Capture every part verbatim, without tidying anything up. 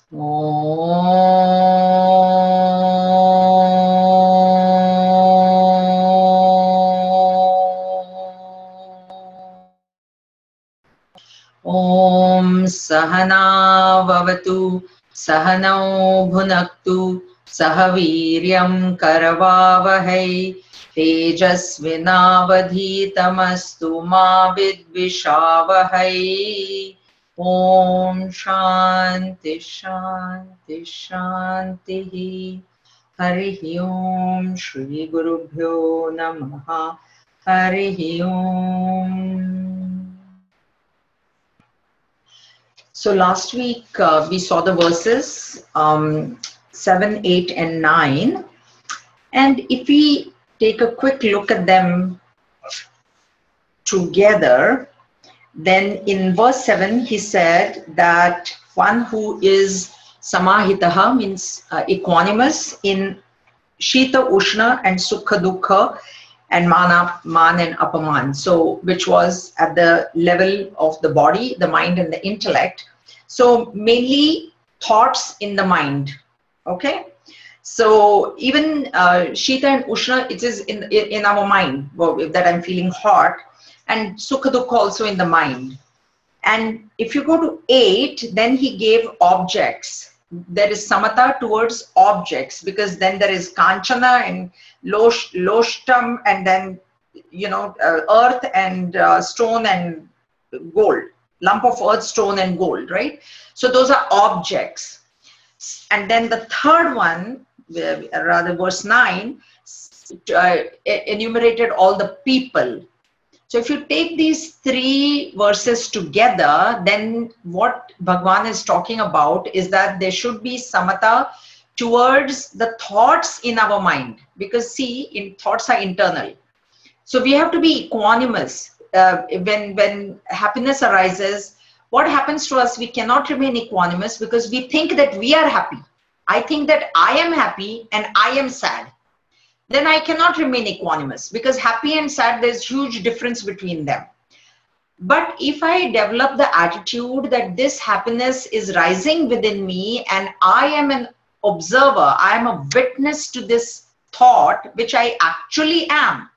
Om Sahana Vavatu Sahanau Bhunaktu Sahaviryam Karavavahai Tejasvinavadhitamastu ma vidvishavahai. Om Shanti Shanti Shanti. Harihi Om Shri Gurubhyo Namaha. Harihi Om. So last week uh, we saw the verses um, seven, eight and nine, and if we take a quick look at them together, then in verse seven he said that one who is samahitaha means uh, equanimous in Shita, Ushna and Sukha, Dukha and Mana, Man and Apaman. So which was at the level of the body, the mind and the intellect. So mainly thoughts in the mind, okay? So even uh, Shita and Ushna, it is in, in our mind, well, that I'm feeling hot, and Sukha Dukha also in the mind. And if you go to eight, then he gave objects. There is samatha towards objects, because then there is kanchana and losh, loshtam, and then, you know, uh, earth and uh, stone and gold, lump of earth, stone and gold, right? So those are objects. And then the third one, uh, rather verse nine, uh, enumerated all the people. So if you take these three verses together, then what Bhagwan is talking about is that there should be samatha towards the thoughts in our mind, because see, in thoughts are internal. So we have to be equanimous. Uh, when, when happiness arises, what happens to us? We cannot remain equanimous because we think that we are happy. I think that I am happy and I am sad. Then I cannot remain equanimous, because happy and sad, there's huge difference between them. But if I develop the attitude that this happiness is rising within me and I am an observer, I am a witness to this thought, which I actually am.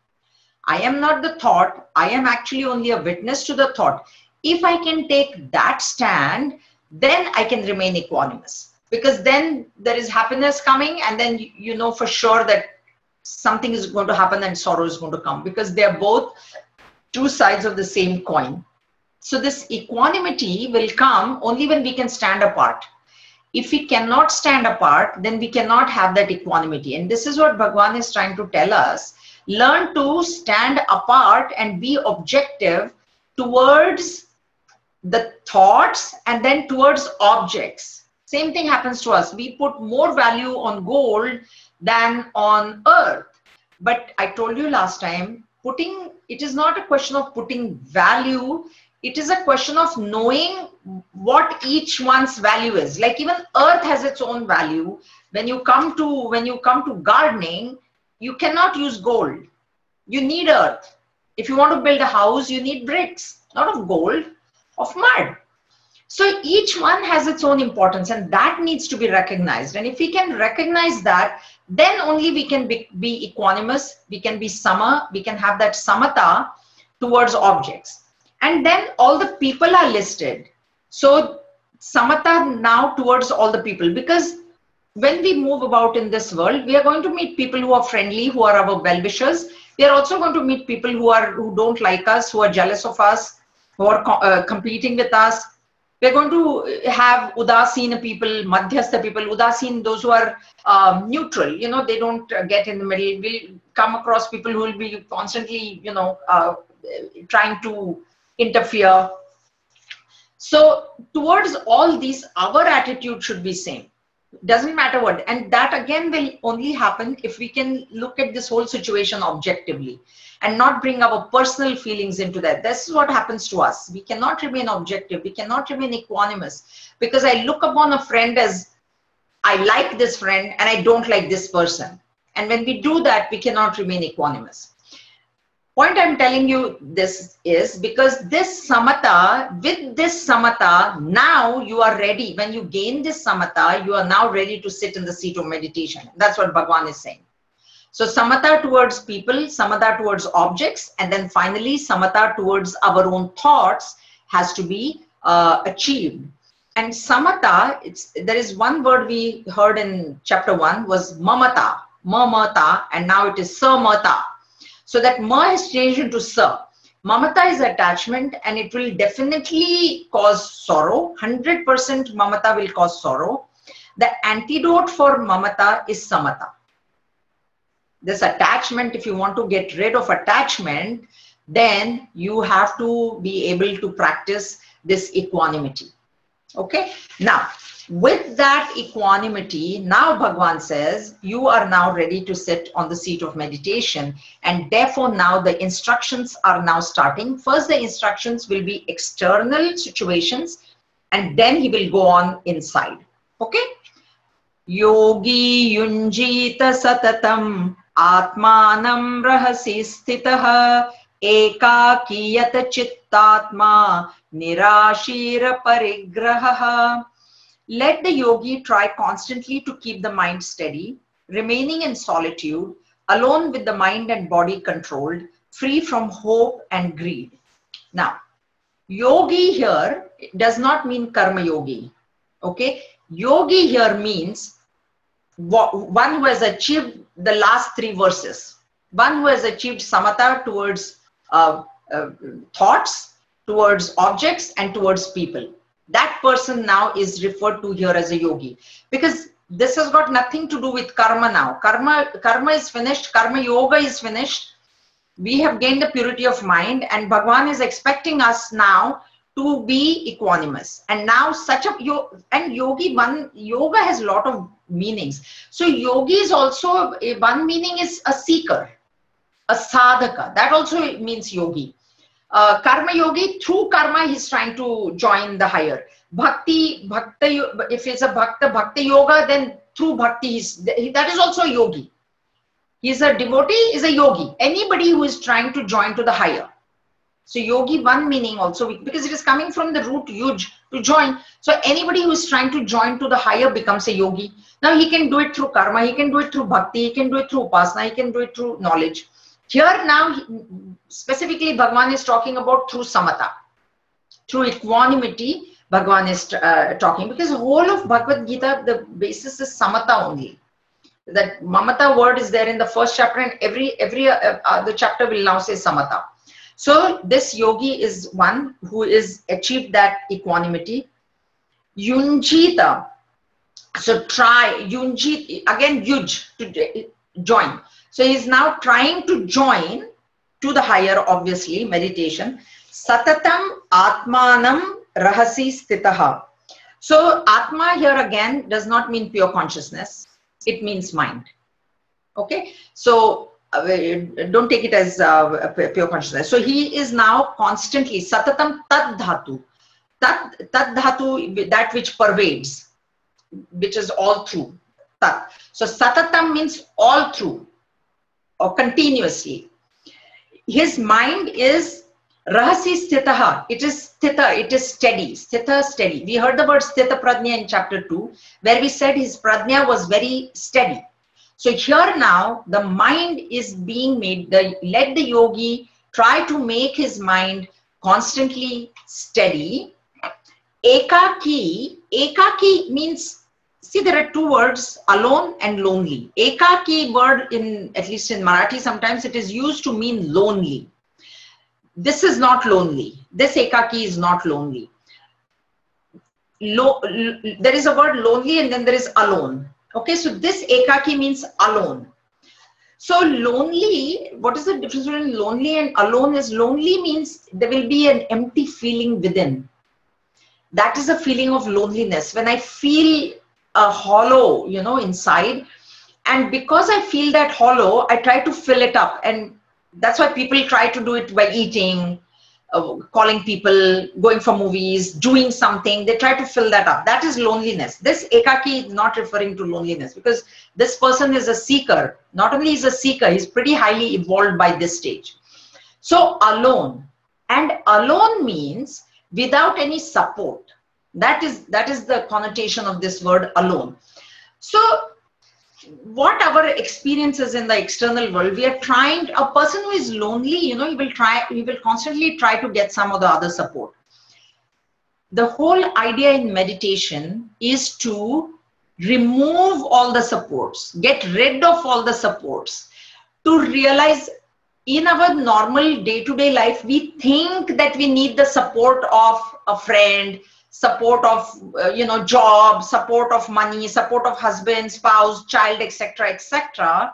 I am not the thought, I am actually only a witness to the thought. If I can take that stand, then I can remain equanimous, because then there is happiness coming, and then you know for sure that something is going to happen and sorrow is going to come, because they are both two sides of the same coin. So this equanimity will come only when we can stand apart. If we cannot stand apart, then we cannot have that equanimity. And this is what Bhagwan is trying to tell us. Learn to stand apart and be objective towards the thoughts and then towards objects. Same thing happens to us. We put more value on gold than on earth. But I told you last time, putting, it is not a question of putting value, it is a question of knowing what each one's value is. Like even earth has its own value. When you come to, when you come to gardening, you cannot use gold. You need earth. If you want to build a house, you need bricks, not of gold, of mud. So each one has its own importance, and that needs to be recognized. And if we can recognize that, then only we can be, be equanimous, we can be sama, we can have that samatha towards objects. And then all the people are listed. So samatha now towards all the people, because when we move about in this world, we are going to meet people who are friendly, who are our well-wishers. We are also going to meet people who are who don't like us, who are jealous of us, who are uh, competing with us. We're going to have udasina people, madhyastha people, udasin, those who are um, neutral, you know, they don't uh, get in the middle. We'll come across people who will be constantly, you know, uh, trying to interfere. So towards all these, our attitude should be same. Doesn't matter what. And that again will only happen if we can look at this whole situation objectively and not bring our personal feelings into that. This is what happens to us. We cannot remain objective. We cannot remain equanimous, because I look upon a friend as I like this friend and I don't like this person. And when we do that, we cannot remain equanimous. Point I'm telling you this is because this samatha, with this samatha, now you are ready. When you gain this samatha, you are now ready to sit in the seat of meditation. That's what Bhagavan is saying. So samatha towards people, samatha towards objects, and then finally samatha towards our own thoughts has to be uh, achieved. And samatha, it's, there is one word we heard in chapter one was mamata, mamata, and now it is samata. So that ma has changed into sa. Mamata is attachment and it will definitely cause sorrow. one hundred percent mamata will cause sorrow. The antidote for mamata is samatha. This attachment, if you want to get rid of attachment, then you have to be able to practice this equanimity. Okay. Now, with that equanimity, now Bhagavan says, you are now ready to sit on the seat of meditation. And therefore now the instructions are now starting. First, the instructions will be external situations, and then he will go on inside. Okay. Yogi yunjita satatam atmanam rahasi sthitaha ekakiyata chittatma nirashira parigraha. Let the yogi try constantly to keep the mind steady, remaining in solitude, alone with the mind and body controlled, free from hope and greed. Now, yogi here does not mean karma yogi. Okay, yogi here means one who has achieved the last three verses, one who has achieved samatha towards uh, uh, thoughts, towards objects, and towards people. That person now is referred to here as a yogi, because this has got nothing to do with karma now. Karma, karma is finished. Karma yoga is finished. We have gained the purity of mind, and Bhagavan is expecting us now to be equanimous. And now such a yo and yogi, one yoga has a lot of meanings. So yogi is also a, one meaning is a seeker, a sadhaka. That also means yogi. Uh, karma yogi, through karma he's trying to join the higher. Bhakti, bhakta, if it's a bhakta, bhakti yoga, then through bhakti he's, that is also a yogi. He's a devotee, is a yogi. Anybody who is trying to join to the higher. So yogi, one meaning also, because it is coming from the root yuj, to join. So anybody who is trying to join to the higher becomes a yogi. Now he can do it through karma, he can do it through bhakti, he can do it through upasana, he can do it through knowledge. Here now, specifically Bhagavan is talking about through samatha, through equanimity, Bhagavan is uh, talking, because the whole of Bhagavad Gita, the basis is samatha only. That mamata word is there in the first chapter, and every every uh, other chapter will now say samatha. So this yogi is one who is achieved that equanimity. Yunjita, so try, yunjit, again yuj, to join. So he's now trying to join to the higher, obviously, meditation. Satatam atmanam rahasi sthitaha. So atma here again does not mean pure consciousness. It means mind. Okay. So uh, don't take it as uh, pure consciousness. So he is now constantly satatam tad dhatu. Tad, tad dhatu, that which pervades, which is all through. Tat. So satatam means all through, or continuously. His mind is rahasi sthitaha. It is sthita, it is steady. Sthita, steady. We heard the word sthita prajna in chapter two, where we said his prajna was very steady. So here now, the mind is being made, the, let the yogi try to make his mind constantly steady. Ekaki, ekaki means, see, there are two words, alone and lonely. Ekaki word, in at least in Marathi, sometimes it is used to mean lonely. This is not lonely. This ekaki is not lonely. Lo, there is a word lonely and then there is alone. Okay, so this ekaki means alone. So lonely, what is the difference between lonely and alone? Is lonely means there will be an empty feeling within. That is a feeling of loneliness. When I feel a hollow, you know, inside, and because I feel that hollow, I try to fill it up, and that's why people try to do it by eating, uh, calling people, going for movies, doing something. They try to fill that up. That is loneliness. This ekaki is not referring to loneliness, because this person is a seeker. Not only is a seeker, he's pretty highly evolved by this stage. So alone, and alone means without any support. That is, that is the connotation of this word alone. So what our experiences in the external world, we are trying, a person who is lonely, you know, he will try, he will constantly try to get some of the other support. The whole idea in meditation is to remove all the supports, get rid of all the supports, to realize in our normal day-to-day life, we think that we need the support of a friend, support of, uh, you know, job, support of money, support of husband, spouse, child, et cetera, et cetera.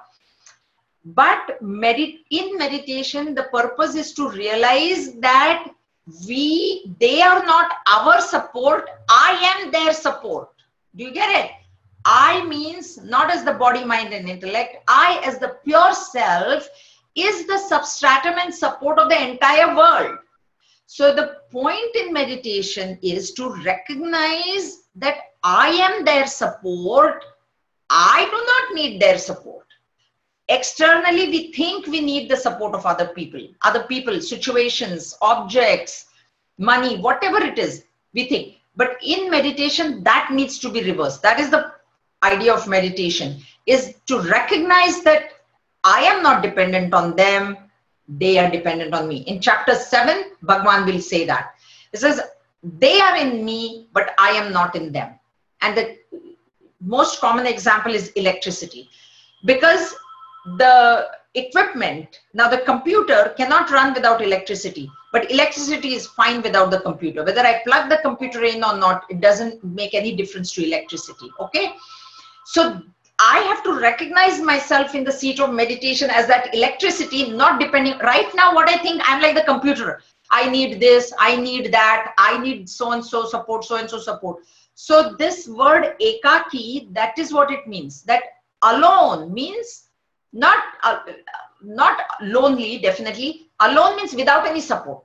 But medit in meditation, the purpose is to realize that we, they are not our support. I am their support. Do you get it? I means not as the body, mind, and intellect. I as the pure self is the substratum and support of the entire world. So the point in meditation is to recognize that I am their support. I do not need their support. Externally, we think we need the support of other people, other people, situations, objects, money, whatever it is, we think. But in meditation, that needs to be reversed. That is the idea of meditation, is to recognize that I am not dependent on them. They are dependent on me. In chapter seven, Bhagwan will say that. It says, they are in me, but I am not in them. And the most common example is electricity. Because the equipment, now the computer cannot run without electricity, but electricity is fine without the computer. Whether I plug the computer in or not, it doesn't make any difference to electricity, okay? So I have to recognize myself in the seat of meditation as that electricity, not depending. Right now, what I think, I'm like the computer. I need this, I need that, I need so-and-so support, so-and-so support. So this word ekaki, that is what it means. That alone means not, uh, not lonely, definitely. Alone means without any support.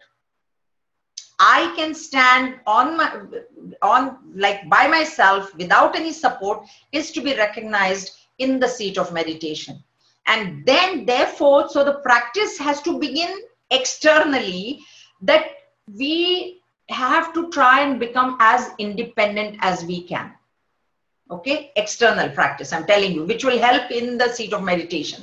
I can stand on my, on like by myself without any support, is to be recognized in the seat of meditation. And then therefore, so the practice has to begin externally, that we have to try and become as independent as we can. Okay, external practice, I'm telling you, which will help in the seat of meditation.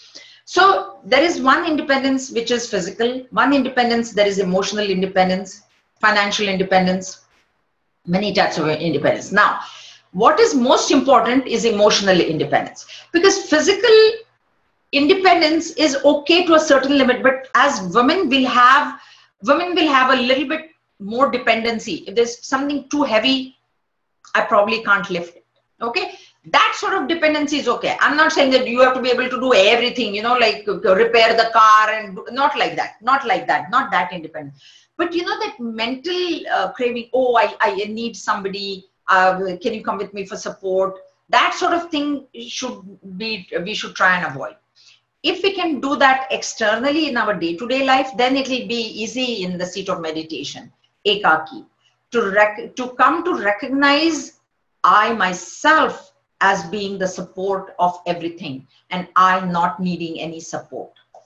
So there is one independence which is physical, one independence, there is emotional independence, financial independence, many types of independence. Now, what is most important is emotional independence, because physical independence is okay to a certain limit, but as women will have, women will have a little bit more dependency. If there's something too heavy, I probably can't lift it. Okay, that sort of dependency is okay. I'm not saying that you have to be able to do everything, you know, like repair the car and do, not like that, not like that, not that independent. But you know, that mental uh, craving, oh, I, I need somebody, uh, can you come with me for support? That sort of thing should be, we should try and avoid. If we can do that externally in our day-to-day life, then it will be easy in the seat of meditation, ekaki, to, rec to come to recognize I myself as being the support of everything, and I not needing any support.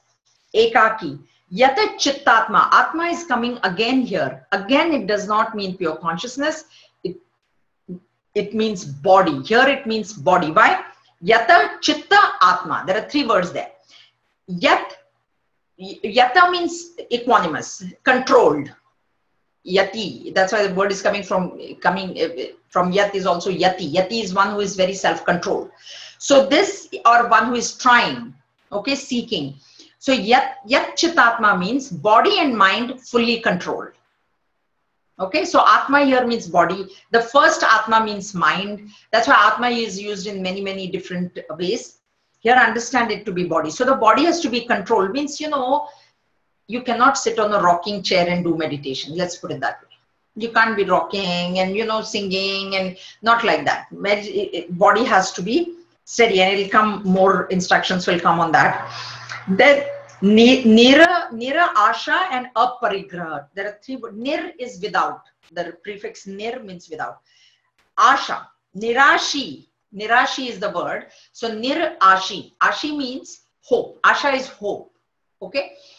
Ekaki. Yata chittatma. Atma is coming again here. Again, it does not mean pure consciousness. It, it means body. Here it means body. Why? Yata chitta atma. There are three words there. Yat. Yata means equanimous, controlled. Yati. That's why the word is coming from, coming from yat is also yati. Yati is one who is very self-controlled. So this, or one who is trying, okay, seeking. So yat, yat chitatma means body and mind fully controlled. Okay, so atma here means body. The first atma means mind. That's why atma is used in many, many different ways. Here, understand it to be body. So the body has to be controlled, means, you know, you cannot sit on a rocking chair and do meditation. Let's put it that way. You can't be rocking and, you know, singing and not like that. Med body has to be steady, and it'll come, more instructions will come on that. Then nira, nira, asha and aparigraha. There are three words. Nir is without. The prefix nir means without. Asha, nirashi. Nirashi is the word. So nir ashi. Ashi means hope. Asha is hope. Okay.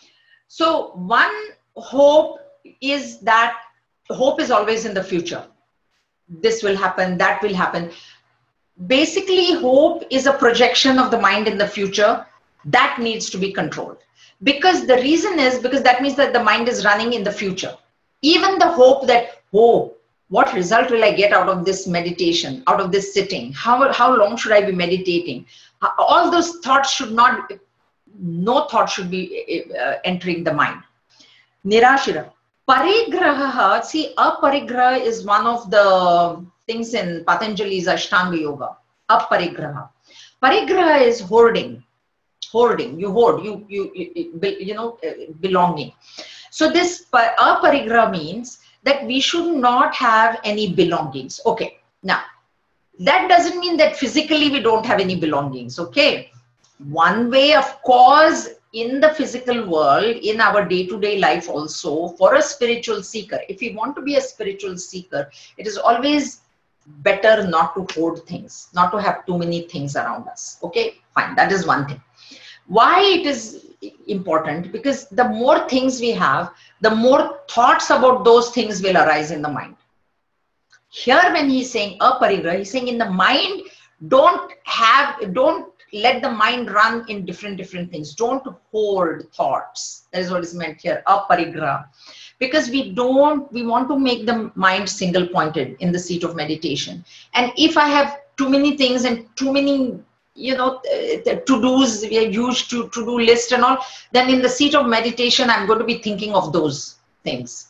So one hope is that hope is always in the future. This will happen, that will happen. Basically, hope is a projection of the mind in the future that needs to be controlled. Because the reason is because that means that the mind is running in the future. Even the hope that, oh, what result will I get out of this meditation, out of this sitting? How, how long should I be meditating? All those thoughts should not, no thought should be uh, entering the mind. Nirashira. Parigraha, see, aparigraha is one of the things in Patanjali's Ashtanga Yoga. Aparigraha. Parigraha is hoarding. Hoarding. You hoard. You, you, you, you know, belonging. So this aparigraha means that we should not have any belongings. Okay. Now, that doesn't mean that physically we don't have any belongings. Okay. One way, of course, in the physical world, in our day-to-day life also, for a spiritual seeker, if we want to be a spiritual seeker, it is always better not to hoard things, not to have too many things around us. Okay, fine, that is one thing. Why it is important? Because the more things we have, the more thoughts about those things will arise in the mind. Here when he's saying aparigraha, he's saying in the mind, don't have, don't let the mind run in different, different things. Don't hoard thoughts. That is what is meant here, aparigraha. Because we don't, we want to make the mind single pointed in the seat of meditation. And if I have too many things and too many, you know, to-dos, we are used to to-do list and all, then in the seat of meditation, I'm going to be thinking of those things.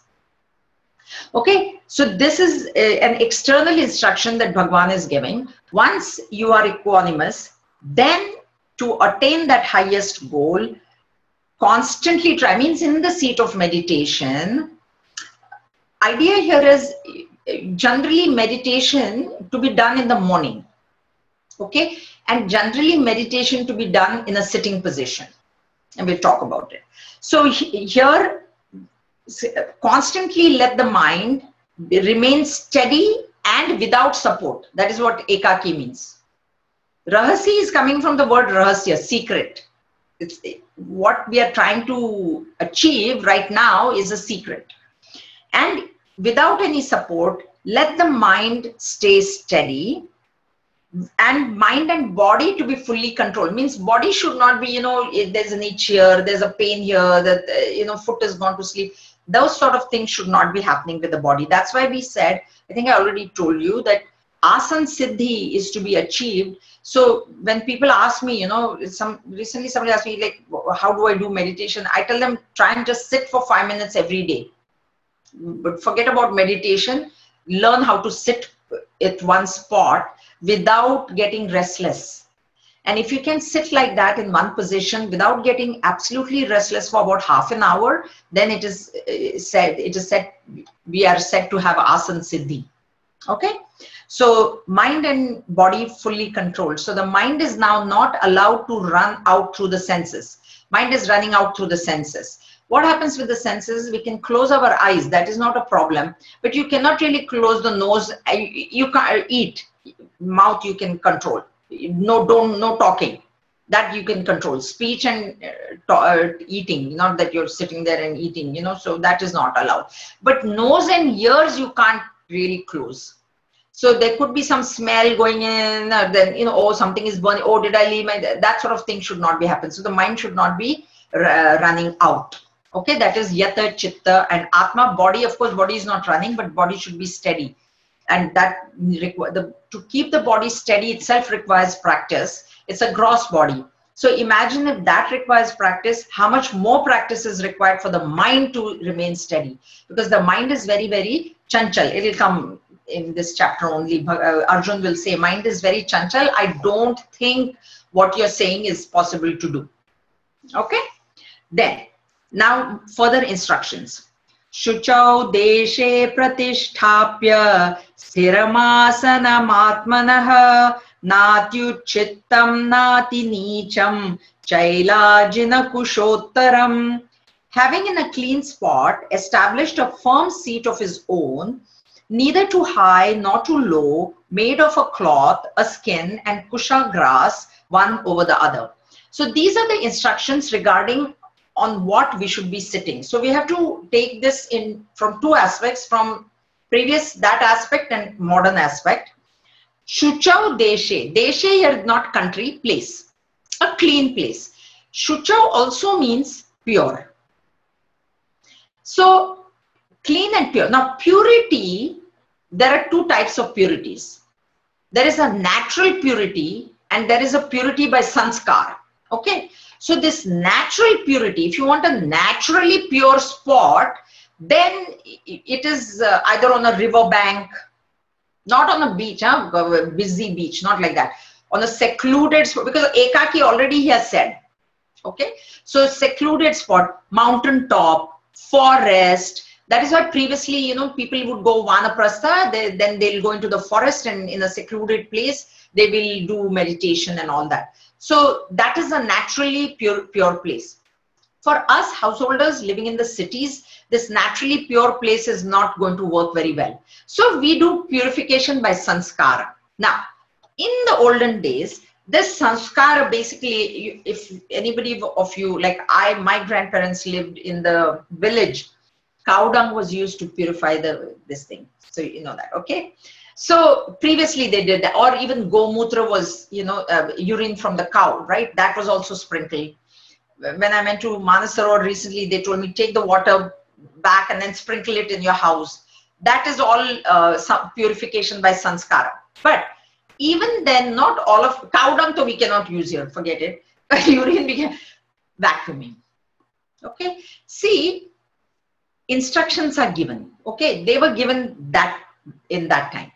Okay, so this is a, an external instruction that Bhagwan is giving. Once you are equanimous, then to attain that highest goal, constantly try, means in the seat of meditation. Idea here is generally meditation to be done in the morning. Okay, and generally meditation to be done in a sitting position. And we'll talk about it. So here, constantly let the mind remain steady and without support. That is what ekaki means. Rahasi is coming from the word rahasya, secret. It's what we are trying to achieve right now is a secret. And without any support, let the mind stay steady, and mind and body to be fully controlled. Means body should not be, you know, there's an itch here, there's a pain here, that, you know, foot has gone to sleep. Those sort of things should not be happening with the body. That's why we said, I think I already told you that Asan Siddhi is to be achieved. So when people ask me, you know, some recently somebody asked me, like, how do I do meditation? I tell them, try and just sit for five minutes every day. But forget about meditation. Learn how to sit at one spot without getting restless. And if you can sit like that in one position without getting absolutely restless for about half an hour, then it is said, it is said, we are said to have Asan Siddhi. Okay. So mind and body fully controlled. So the mind is now not allowed to run out through the senses. Mind is running out through the senses. What happens with the senses? We can close our eyes. That is not a problem. But you cannot really close the nose. You can't eat. Mouth you can control. No, don't, no talking. That you can control. Speech and uh, uh, eating. Not that you're sitting there and eating, you know. So that is not allowed. But nose and ears you can't really close. So there could be some smell going in, or then, you know, oh, something is burning, oh, did I leave my, that sort of thing should not be happening. So the mind should not be uh, running out. Okay, that is Yata, Chitta and Atma. Body, of course, body is not running, but body should be steady. And that, the, to keep the body steady itself requires practice. It's a gross body. So imagine if that requires practice, how much more practice is required for the mind to remain steady. Because the mind is very, very chanchal. It will come in this chapter only. Uh, Arjun will say, mind is very chanchal. I don't think what you're saying is possible to do. Okay. Then, now further instructions. Shuchau deshe pratisthapya sthiramasana atmanaha natyuchittam nati nicham chailajina kushottaram. Having in a clean spot established a firm seat of his own, neither too high nor too low, made of a cloth, a skin, and kusha grass, one over the other. So these are the instructions regarding on what we should be sitting. So we have to take this in from two aspects, from previous that aspect and modern aspect. Shuchau deshe. Deshe here not country, place. A clean place. Shuchau also means pure. So clean and pure. Now purity, there are two types of purities. There is a natural purity and there is a purity by sanskar. Okay. So this natural purity, if you want a naturally pure spot, then it is uh, either on a river bank, not on a beach, huh? A busy beach, not like that. On a secluded spot, because Ekaki already he has said. Okay. So secluded spot, mountain top, forest. That is why previously, you know, people would go Vanaprastha, they, then they'll go into the forest and in a secluded place, they will do meditation and all that. So that is a naturally pure, pure place. For us householders living in the cities, this naturally pure place is not going to work very well. So we do purification by sanskara. Now, in the olden days, this sanskara basically, if anybody of you, like I, my grandparents lived in the village, cow dung was used to purify the this thing. So you know that, okay? So previously they did that, or even gomutra was, you know, uh, urine from the cow, right? That was also sprinkled. When I went to Manasarovar recently, they told me take the water back and then sprinkle it in your house. That is all uh, some purification by sanskara. But even then, not all of cow dung, so we cannot use here. Forget it. Urine we can vacuuming. Okay. See, instructions are given. Okay, they were given that in that time.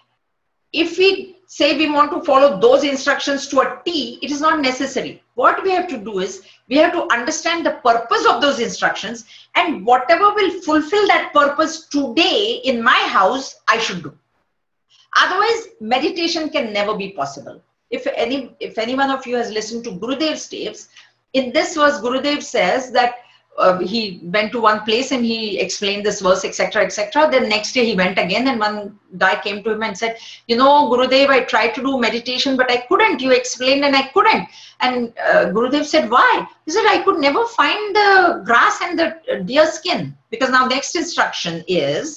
If we say we want to follow those instructions to a T, it is not necessary. What we have to do is we have to understand the purpose of those instructions, and whatever will fulfill that purpose today in my house, I should do. Otherwise, meditation can never be possible. If any, if any one of you has listened to Gurudev's tapes, in this verse, Gurudev says that uh, he went to one place and he explained this verse, et cetera, et cetera. Then next day he went again, and one guy came to him and said, you know, Gurudev, I tried to do meditation, but I couldn't. You explained and I couldn't. And uh, Gurudev said, why? He said, I could never find the grass and the deer skin. Because now next instruction is,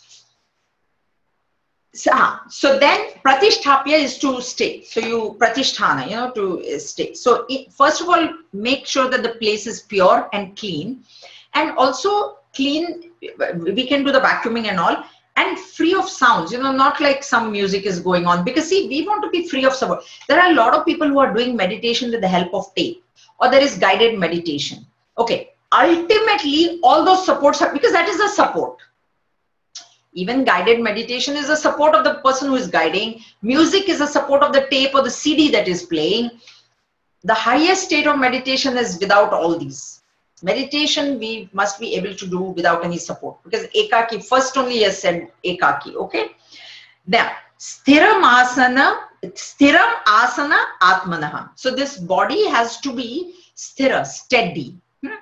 So, so then pratisthapya is to stay. So you pratisthana, you know, to stay. So it, first of all, make sure that the place is pure and clean, and also clean. We can do the vacuuming and all, and free of sounds. You know, not like some music is going on. Because see, we want to be free of sound. There are a lot of people who are doing meditation with the help of tape, or there is guided meditation. Okay. Ultimately, all those supports are, because that is a support. Even guided meditation is a support of the person who is guiding. Music is a support of the tape or the C D that is playing. The highest state of meditation is without all these. Meditation we must be able to do without any support. Because ekaki, first only has said ekaki, okay? Now, sthiram asana, sthiram asana atmanaha. So this body has to be sthira, steady. Hmm?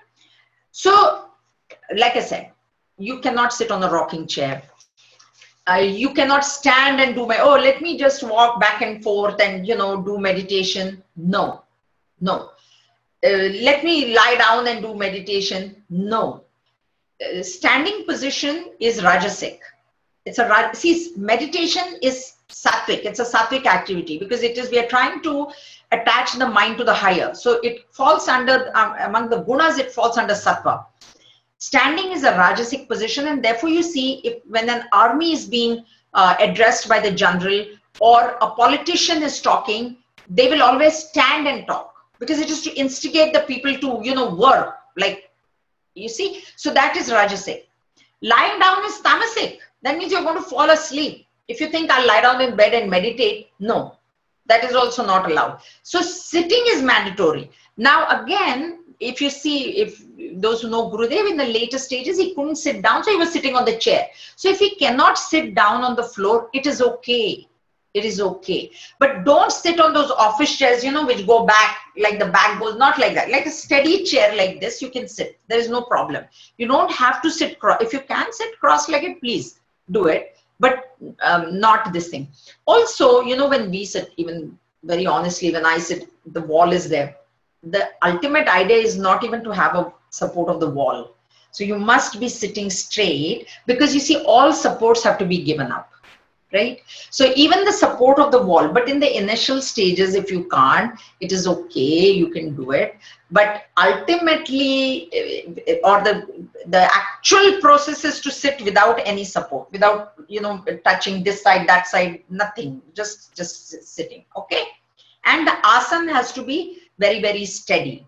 So, like I said, you cannot sit on a rocking chair. Uh, you cannot stand and do my, oh, let me just walk back and forth and, you know, do meditation. No, no. Uh, let me lie down and do meditation. No. Uh, standing position is rajasic. It's a, see, meditation is sattvic. It's a sattvic activity because it is, we are trying to attach the mind to the higher. So it falls under, um, among the gunas, it falls under sattva. Standing is a rajasic position, and therefore you see if when an army is being uh, addressed by the general or a politician is talking, they will always stand and talk because it is to instigate the people to, you know, work, like, you see. So that is rajasic. Lying down is tamasic. That means you're going to fall asleep. If you think I'll lie down in bed and meditate, no, that is also not allowed. So sitting is mandatory. Now again, if you see, if those who know Gurudev in the later stages, he couldn't sit down, so he was sitting on the chair. So if he cannot sit down on the floor, it is okay. It is okay. But don't sit on those office chairs, you know, which go back, like the back goes, not like that. Like a steady chair like this, you can sit. There is no problem. You don't have to sit cross. If you can sit cross-legged, please do it. But um, not this thing. Also, you know, when we sit, even very honestly, when I sit, the wall is there. The ultimate idea is not even to have a support of the wall. So you must be sitting straight, because you see all supports have to be given up, right? So even the support of the wall, but in the initial stages, if you can't, it is okay, you can do it. But ultimately, or the the actual process is to sit without any support, without, you know, touching this side, that side, nothing, just just sitting, okay? And the asana has to be very, very steady.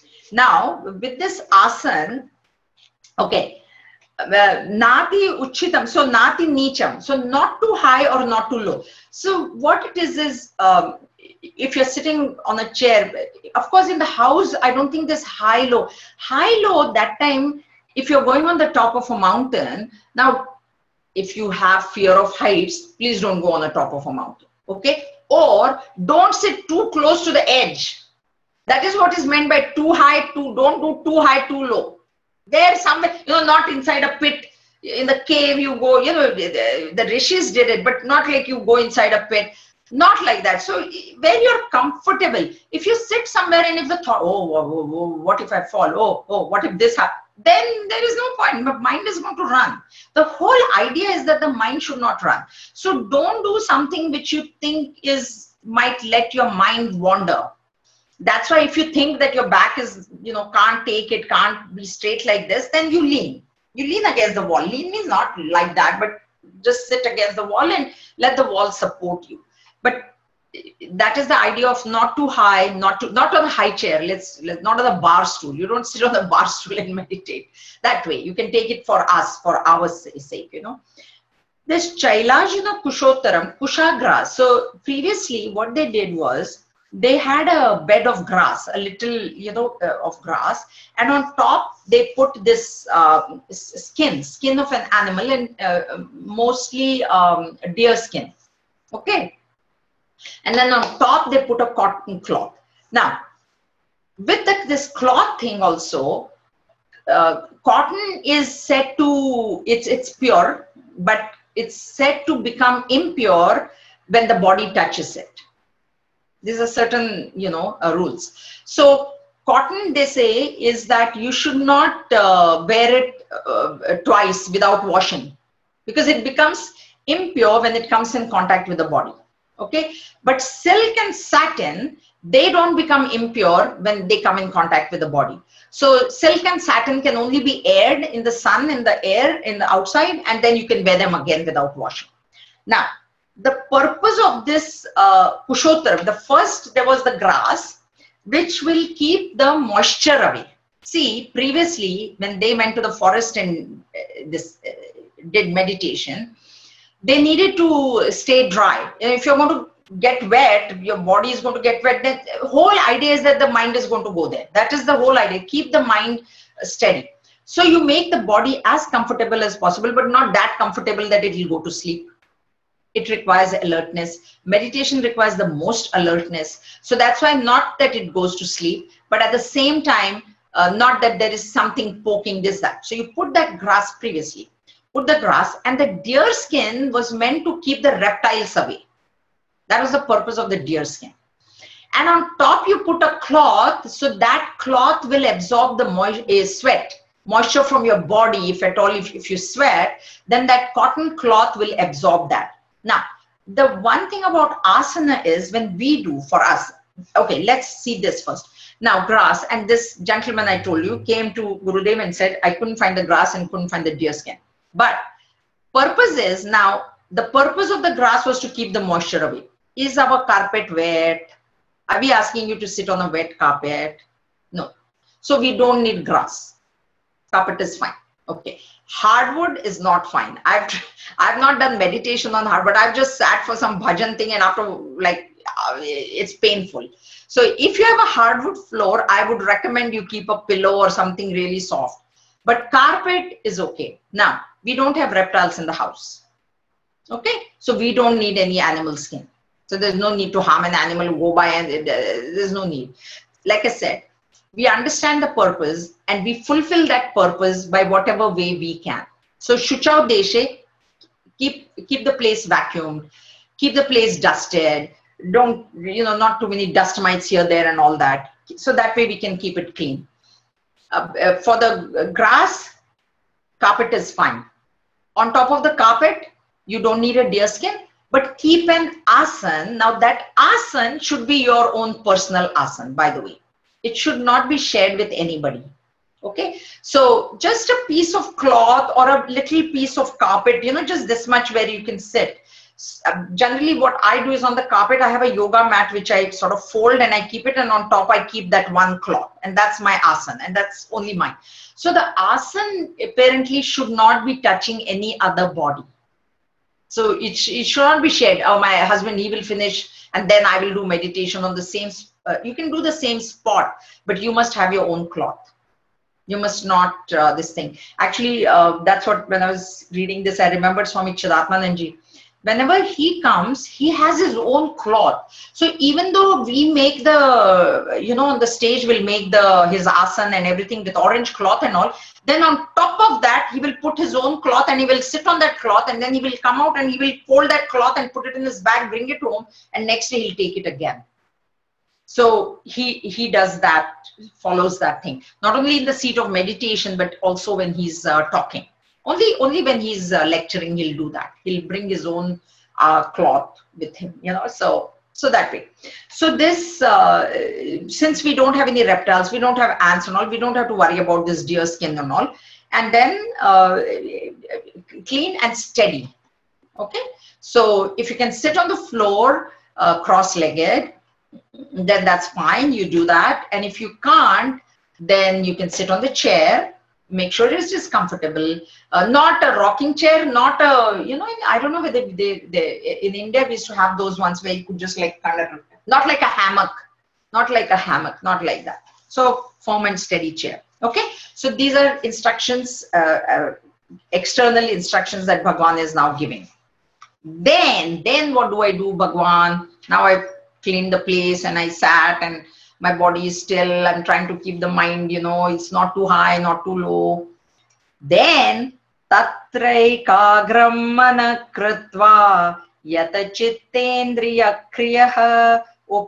Now, with this asana, okay, uh, nati uchitam, so nati nicham, so not too high or not too low. So what it is is, um, if you're sitting on a chair, of course in the house, I don't think there's high low. High low, that time, if you're going on the top of a mountain, now, if you have fear of heights, please don't go on the top of a mountain, okay? Or don't sit too close to the edge. That is what is meant by too high, too, don't do too high, too low. There somewhere, you know, not inside a pit, in the cave you go, you know, the, the rishis did it, but not like you go inside a pit, not like that. So where you're comfortable, if you sit somewhere and if the thought, oh, oh, oh, oh what if I fall? Oh, oh, what if this happens? Then there is no point. The mind is going to run. The whole idea is that the mind should not run. So don't do something which you think is, might let your mind wander. That's why if you think that your back is, you know, can't take it, can't be straight like this, then you lean. You lean against the wall. Lean means not like that, but just sit against the wall and let the wall support you. But that is the idea of not too high, not too, not on a high chair. Let's, let's not on the bar stool. You don't sit on the bar stool and meditate that way. You can take it for us, for our sake, you know. This Chailajana Kushottaram, Kusha grass. So previously what they did was, they had a bed of grass, a little, you know, uh, of grass, and on top they put this uh, skin, skin of an animal, and uh, mostly um, deer skin, okay? And then on top they put a cotton cloth. Now, with the, this cloth thing also, uh, cotton is said to, it's, it's pure, but it's said to become impure when the body touches it. These are certain, you know, uh, rules. So cotton, they say, is that you should not uh, wear it uh, twice without washing, because it becomes impure when it comes in contact with the body. Okay. But silk and satin, they don't become impure when they come in contact with the body. So silk and satin can only be aired in the sun, in the air, in the outside, and then you can wear them again without washing. Now, the purpose of this uh, Kushottaram, the first, there was the grass, which will keep the moisture away. See, previously, when they went to the forest and uh, this uh, did meditation, they needed to stay dry. If you're going to get wet, your body is going to get wet. The whole idea is that the mind is going to go there. That is the whole idea. Keep the mind steady. So you make the body as comfortable as possible, but not that comfortable that it will go to sleep. It requires alertness. Meditation requires the most alertness. So that's why not that it goes to sleep, but at the same time, uh, not that there is something poking this, that. So you put that grass previously, put the grass, and the deer skin was meant to keep the reptiles away. That was the purpose of the deer skin. And on top you put a cloth, so that cloth will absorb the moisture, uh, sweat, moisture from your body. If at all, if, if you sweat, then that cotton cloth will absorb that. Now, the one thing about asana is when we do for us, okay, let's see this first. Now, grass, and this gentleman I told you came to Gurudev and said, I couldn't find the grass and couldn't find the deer skin. But purpose is, now, the purpose of the grass was to keep the moisture away. Is our carpet wet? Are we asking you to sit on a wet carpet? No. So we don't need grass. Carpet is fine. Okay. Hardwood is not fine. I've I've not done meditation on hardwood. I've just sat for some bhajan thing, and after, like, uh, it's painful. So if you have a hardwood floor, I would recommend you keep a pillow or something really soft. But carpet is okay. Now, we don't have reptiles in the house. Okay. So we don't need any animal skin. So there's no need to harm an animal, go by, and uh, there's no need. Like I said, we understand the purpose and we fulfill that purpose by whatever way we can. So Shuchau Deshe, keep, keep the place vacuumed, keep the place dusted, don't, you know, not too many dust mites here, there and all that. So that way we can keep it clean. Uh, uh, for the grass, carpet is fine. On top of the carpet, you don't need a deer skin, but keep an asan. Now that asan should be your own personal asan, by the way. It should not be shared with anybody. Okay, so just a piece of cloth or a little piece of carpet, you know, just this much where you can sit. Uh, generally what I do is on the carpet, I have a yoga mat which I sort of fold and I keep it, and on top I keep that one cloth, and that's my asan, and that's only mine. So the asan apparently should not be touching any other body. So it, it should not be shared. Oh, my husband, he will finish and then I will do meditation on the same, uh, you can do the same spot, but you must have your own cloth. You must not uh, this thing. Actually, uh, that's what, when I was reading this, I remembered Swami Chidatmananji. Whenever he comes, he has his own cloth. So even though we make the, you know, on the stage, we'll make the his asan and everything with orange cloth and all. Then on top of that, he will put his own cloth and he will sit on that cloth, and then he will come out and he will fold that cloth and put it in his bag, bring it home, and next day he'll take it again. So he he does that, follows that thing, not only in the seat of meditation, but also when he's uh, talking. Only only when he's uh, lecturing, he'll do that. He'll bring his own uh, cloth with him, you know. So so that way. So this, uh, since we don't have any reptiles, we don't have ants and all, we don't have to worry about this deer skin and all. And then uh, clean and steady. Okay. So if you can sit on the floor uh, cross-legged, then that's fine, you do that. And if you can't, then you can sit on the chair. Make sure it's just comfortable, uh, not a rocking chair, not a, you know, I don't know whether they, they, in India we used to have those ones where you could just like kind of, not like a hammock, not like a hammock, not like that. So firm and steady chair. Okay. So these are instructions, uh, uh, external instructions that Bhagwan is now giving. Then, then what do I do, Bhagwan? Now I clean the place and I sat and my body is still, I'm trying to keep the mind, you know, it's not too high, not too low. Then, tatraikagram mana krutva yata chittendriya kriyaha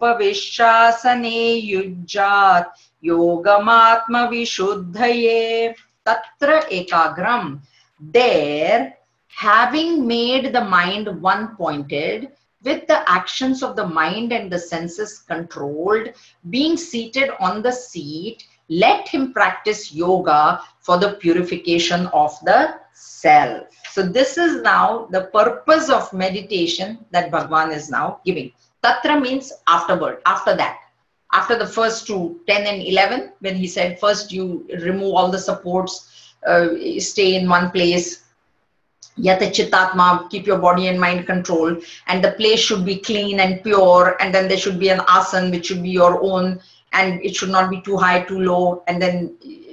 upavishasane yujjat yogamatma vishuddhaye. Tatra ekagram. There, having made the mind one-pointed, with the actions of the mind and the senses controlled, being seated on the seat, let him practice yoga for the purification of the self. So this is now the purpose of meditation that Bhagwan is now giving. Tatra means afterward, after that. After the first two, ten and eleven, when he said first you remove all the supports, uh, stay in one place, Yata Chitatma, keep your body and mind controlled, and the place should be clean and pure, and then there should be an asan which should be your own, and it should not be too high, too low, and then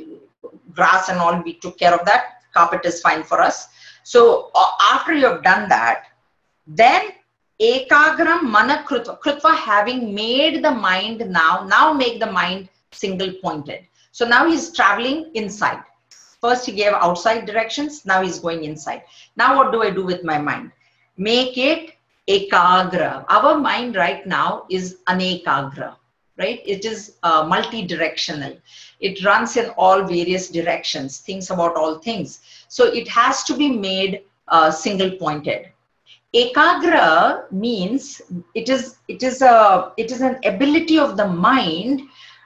grass and all, we took care of that. Carpet is fine for us. So uh, after you have done that, then ekagram mana krutva, krutva having made the mind now, now make the mind single pointed. So now he's traveling inside. First he gave outside directions, now he's going inside. Now what do I do with my mind? Make it ekagra. Our mind right now is anekagra, right? It is uh, multi-directional. It runs in all various directions, thinks about all things. So it has to be made uh, single-pointed. Ekagra means it is, it is a, it is an ability of the mind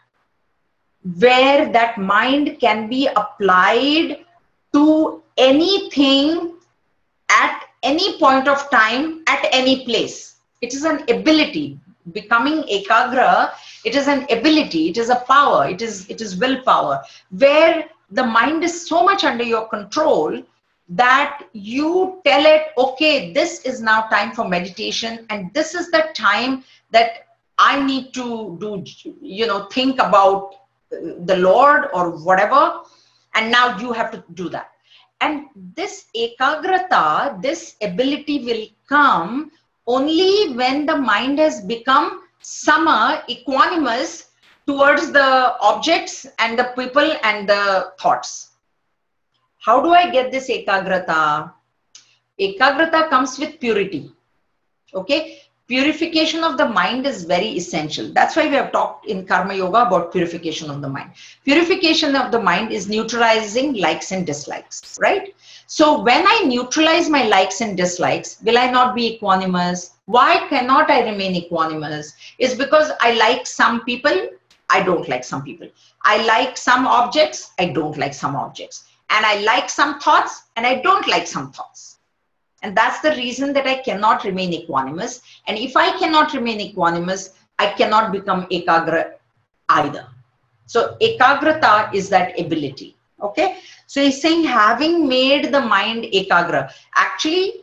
where that mind can be applied to anything at any point of time, at any place. It is an ability. Becoming ekagra, it is an ability, it is a power, it is, it is willpower, where the mind is so much under your control that you tell it, okay, this is now time for meditation, and this is the time that I need to do, you know, think about the Lord or whatever, and now you have to do that. And this ekagrata, this ability will come only when the mind has become sama, equanimous towards the objects and the people and the thoughts. How do I get this ekagrata? Ekagrata comes with purity. Okay, Purification of the mind is very essential. That's why we have talked in Karma Yoga about purification of the mind. Purification of the mind is neutralizing likes and dislikes, right? So when I neutralize my likes and dislikes, will I not be equanimous? Why cannot I remain equanimous? Is because I like some people, I don't like some people. I like some objects, I don't like some objects. And I like some thoughts, and I don't like some thoughts. And that's the reason that I cannot remain equanimous. And if I cannot remain equanimous, I cannot become ekagra either. So ekagrata is that ability. Okay. So he's saying, having made the mind ekagra, actually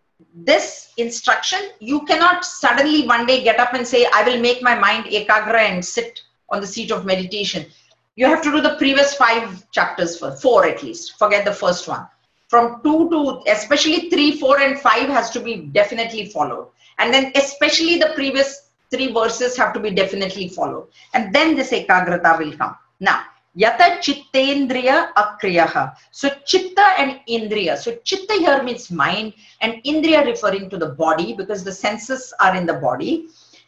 this instruction, you cannot suddenly one day get up and say, I will make my mind ekagra and sit on the seat of meditation. You have to do the previous five chapters first, four at least. Forget the first one. From two to, especially three, four, and five has to be definitely followed. And then especially the previous three verses have to be definitely followed. And then this ekagrata will come. Now, yata chittendriya akriyaha. So chitta and indriya. So chitta here means mind, and indriya referring to the body, because the senses are in the body.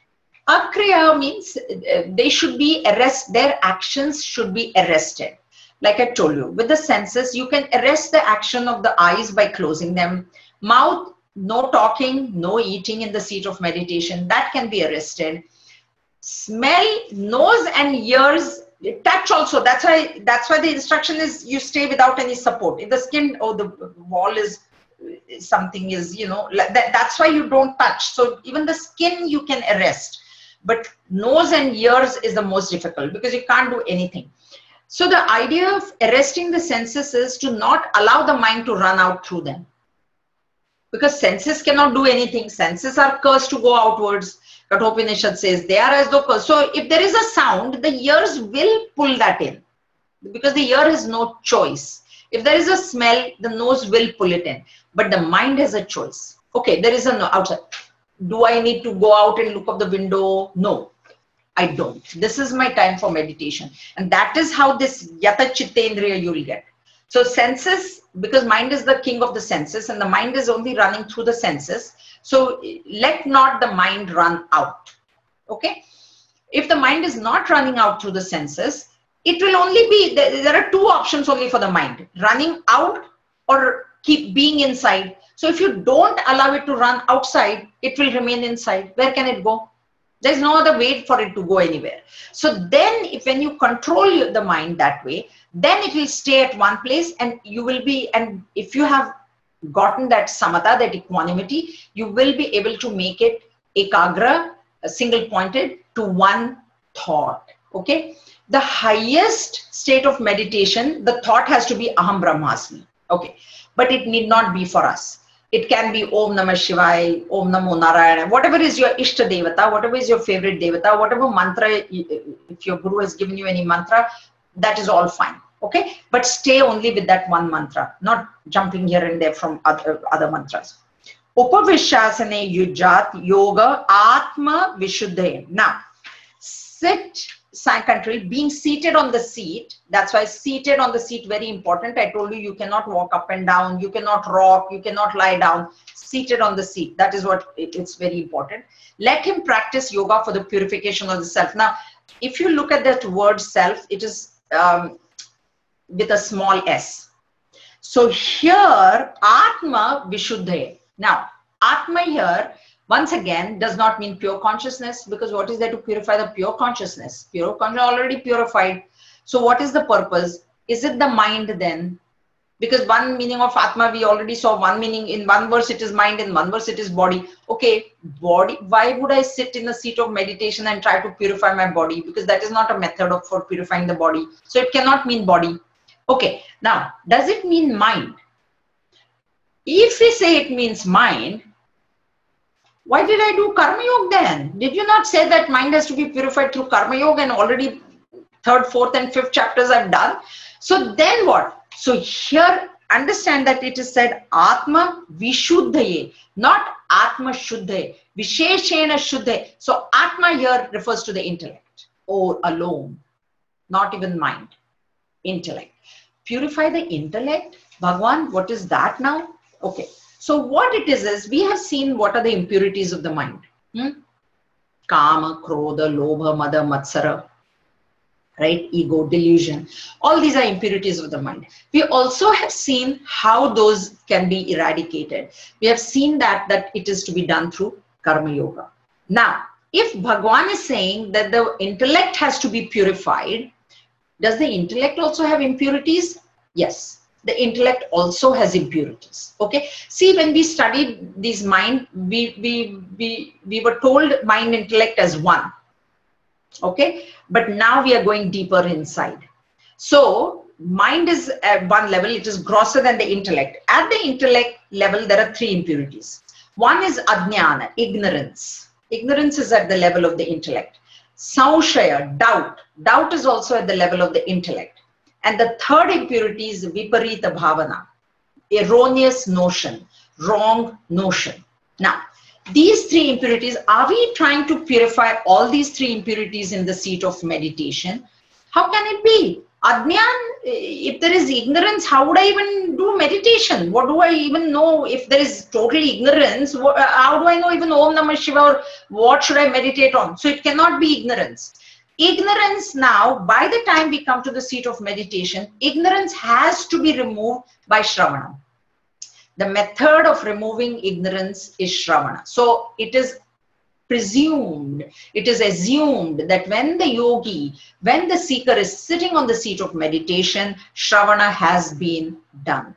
Akriya means uh, they should be arrested, their actions should be arrested. Like I told you, with the senses, you can arrest the action of the eyes by closing them. Mouth, no talking, no eating in the seat of meditation, that can be arrested. Smell, nose and ears, touch also. That's why, that's why the instruction is you stay without any support. If the skin or the wall is something is, you know, that, that's why you don't touch. So even the skin you can arrest. But nose and ears is the most difficult because you can't do anything. So the idea of arresting the senses is to not allow the mind to run out through them. Because senses cannot do anything. Senses are cursed to go outwards. Kathopanishad says they are as though cursed. So if there is a sound, the ears will pull that in. Because the ear has no choice. If there is a smell, the nose will pull it in. But the mind has a choice. Okay, there is a no outside. Do I need to go out and look up the window? No. I don't. This is my time for meditation. And that is how this yata chittendriya you will get. So senses, because mind is the king of the senses and the mind is only running through the senses. So let not the mind run out. Okay. If the mind is not running out through the senses, it will only be, there are two options only for the mind, running out or keep being inside. So if you don't allow it to run outside, it will remain inside. Where can it go? There's no other way for it to go anywhere. So then if when you control the mind that way, then it will stay at one place and you will be, and if you have gotten that samatha, that equanimity, you will be able to make it ekagra, single pointed to one thought. Okay. The highest state of meditation, the thought has to be Aham Brahmasmi. Okay. But it need not be for us. It can be Om Namah Shivaya, Om Namo Narayana, whatever is your Ishta Devata, whatever is your favorite Devata, whatever mantra, if your Guru has given you any mantra, that is all fine. Okay. But stay only with that one mantra, not jumping here and there from other, other mantras. Upavishasane Yujat Yoga Atma Vishuddhe. Now, sit, country, being seated on the seat. That's why seated on the seat, very important. I told you, you cannot walk up and down. You cannot rock. You cannot lie down. Seated on the seat. That is what it, it's very important. Let him practice yoga for the purification of the self. Now, if you look at that word self, it is um, with a small s. So here, Atma Vishuddhe. Now, Atma here, once again, does not mean pure consciousness, because what is there to purify the pure consciousness? Pure consciousness already purified. So what is the purpose? Is it the mind then? Because one meaning of Atma, we already saw one meaning. In one verse it is mind, in one verse it is body. Okay, body. Why would I sit in a seat of meditation and try to purify my body? Because that is not a method of for purifying the body. So it cannot mean body. Okay, now, does it mean mind? If we say it means mind, why did I do Karma Yoga then? Did you not say that mind has to be purified through Karma Yoga, and already third, fourth and fifth chapters I've done? So then what? So here, understand that it is said Atma Vishuddhaye, not Atma Shuddhaye, Visheshena Shuddhaye. So Atma here refers to the intellect, or alone, not even mind, intellect. Purify the intellect? Bhagwan, what is that now? Okay. So what it is, is we have seen what are the impurities of the mind. Hmm? Kama, Krodha, Lobha, Mada, Matsara, right? Ego, delusion. All these are impurities of the mind. We also have seen how those can be eradicated. We have seen that, that it is to be done through Karma Yoga. Now, if Bhagwan is saying that the intellect has to be purified, does the intellect also have impurities? Yes. The intellect also has impurities. Okay. See, when we studied these mind, we, we, we, we were told mind, intellect as one. Okay. But now we are going deeper inside. So mind is at one level, it is grosser than the intellect. At the intellect level, there are three impurities. One is ajnana, ignorance. Ignorance is at the level of the intellect. Samshaya, doubt. Doubt is also at the level of the intellect. And the third impurity is viparita bhavana, erroneous notion, wrong notion. Now, these three impurities, are we trying to purify all these three impurities in the seat of meditation? How can it be? Ajnan, if there is ignorance, how would I even do meditation? What do I even know if there is total ignorance? How do I know even Om Namah Shiva or what should I meditate on? So it cannot be ignorance. Ignorance now, by the time we come to the seat of meditation, ignorance has to be removed by Shravana. The method of removing ignorance is Shravana. So it is presumed, it is assumed that when the yogi, when the seeker is sitting on the seat of meditation, Shravana has been done.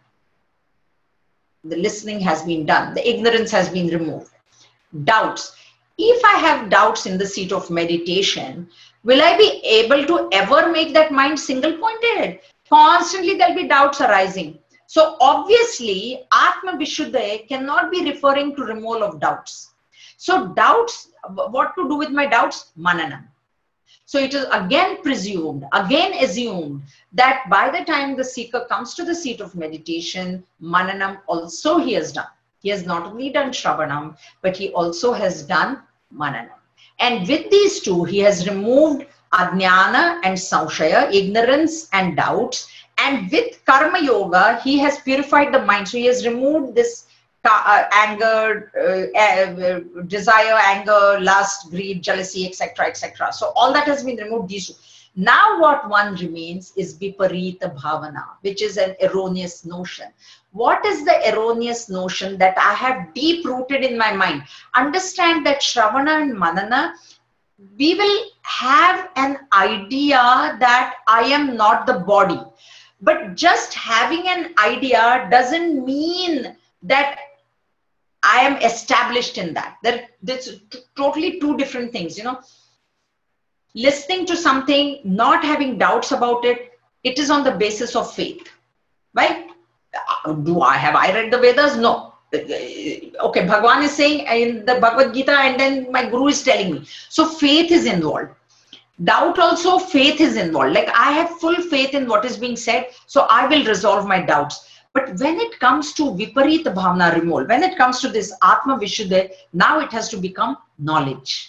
The listening has been done. The ignorance has been removed. Doubts. If I have doubts in the seat of meditation, will I be able to ever make that mind single pointed? Constantly there will be doubts arising. So obviously, Atma Vishuddha cannot be referring to removal of doubts. So doubts, what to do with my doubts? Mananam. So it is again presumed, again assumed that by the time the seeker comes to the seat of meditation, Mananam also he has done. He has not only done Shravanam, but he also has done Mananam. And with these two, he has removed Ajnana and Samshaya, ignorance and doubts. And with Karma Yoga, he has purified the mind. So he has removed this uh, anger, uh, uh, desire, anger, lust, greed, jealousy, et cetera, et cetera. So all that has been removed. These two. Now what one remains is Viparita Bhavana, which is an erroneous notion. What is the erroneous notion that I have deep rooted in my mind? Understand that Shravana and Manana, we will have an idea that I am not the body. But just having an idea doesn't mean that I am established in that. There, there's totally two different things, you know. Listening to something, not having doubts about it, it is on the basis of faith, right? Do I have I read the Vedas? No. Okay, Bhagwan is saying in the Bhagavad Gita, and then my guru is telling me. So faith is involved. Doubt also, faith is involved. Like I have full faith in what is being said, so I will resolve my doubts. But when it comes to Viparita Bhavana removal, when it comes to this Atma Vishuddha, now it has to become knowledge.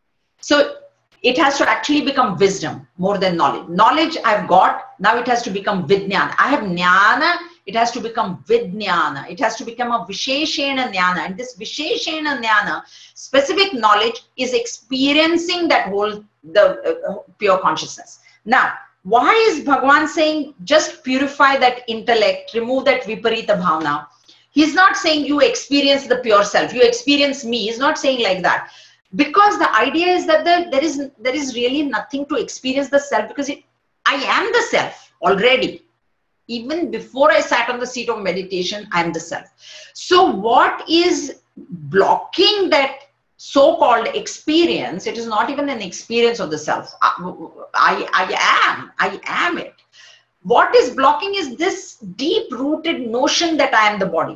So it has to actually become wisdom more than knowledge. Knowledge I've got, now it has to become Vijnana. I have Jnana, it has to become Vijnana. It has to become a Visheshena Jnana. And this Visheshena Jnana, specific knowledge, is experiencing that whole, the uh, pure consciousness. Now, why is Bhagwan saying just purify that intellect, remove that Viparita Bhavana? He's not saying you experience the pure self, you experience me. He's not saying like that. Because the idea is that the, there is there is really nothing to experience the self, because it, I am the self already. Even before I sat on the seat of meditation, I am the self. So what is blocking that so-called experience? It is not even an experience of the self. I, I, I am, I am it. What is blocking is this deep-rooted notion that I am the body.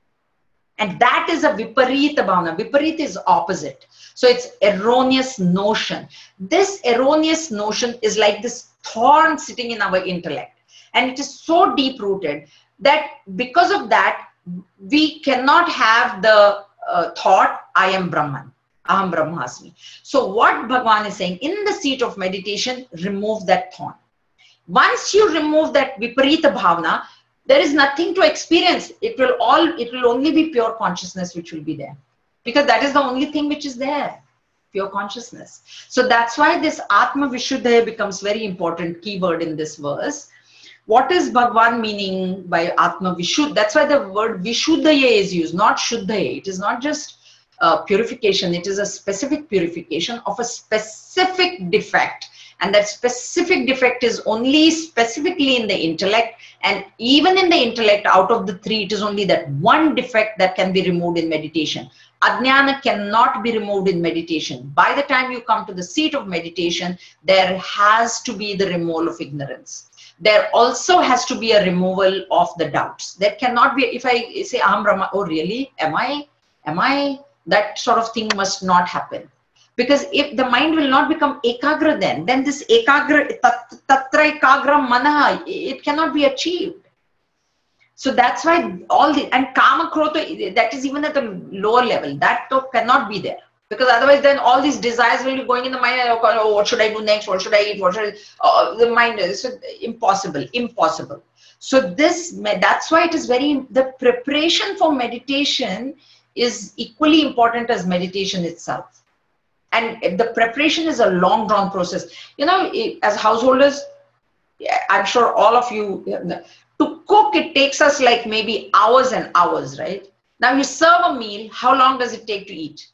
And that is a Viparita Bhavana. Viparita is opposite. So it's erroneous notion. This erroneous notion is like this thorn sitting in our intellect. And it is so deep-rooted that because of that, we cannot have the uh, thought, I am Brahman. Aham Brahmasmi. So what Bhagwan is saying, in the seat of meditation, remove that thorn. Once you remove that Viparita Bhavana, there is nothing to experience. It will all, it will only be pure consciousness which will be there. because that is the only thing which is there, pure consciousness. So that's why this Atma Vishuddhaya becomes very important keyword in this verse. What is Bhagwan meaning by Atma Vishuddha? That's why the word Vishuddhaya is used, not Shuddhaya. It is not just uh, purification. It is a specific purification of a specific defect. And that specific defect is only specifically in the intellect. And even in the intellect, out of the three, it is only that one defect that can be removed in meditation. Ajnana cannot be removed in meditation. By the time you come to the seat of meditation, there has to be the removal of ignorance. There also has to be a removal of the doubts. There cannot be, if I say, Aham Brahma, oh really, am I, am I, that sort of thing must not happen. Because if the mind will not become ekagra then, then this ekagra, tatra ekagra mana, it cannot be achieved. So that's why all the, and kama krota, that is even at the lower level, that cannot be there. Because otherwise then all these desires will be going in the mind, oh, what should I do next, what should I eat, what should I, oh, the mind is impossible, impossible. So this, that's why it is very, the preparation for meditation is equally important as meditation itself. And the preparation is a long drawn process. You know, as householders, I'm sure all of you, to cook, it takes us like maybe hours and hours, right? Now you serve a meal, how long does it take to eat?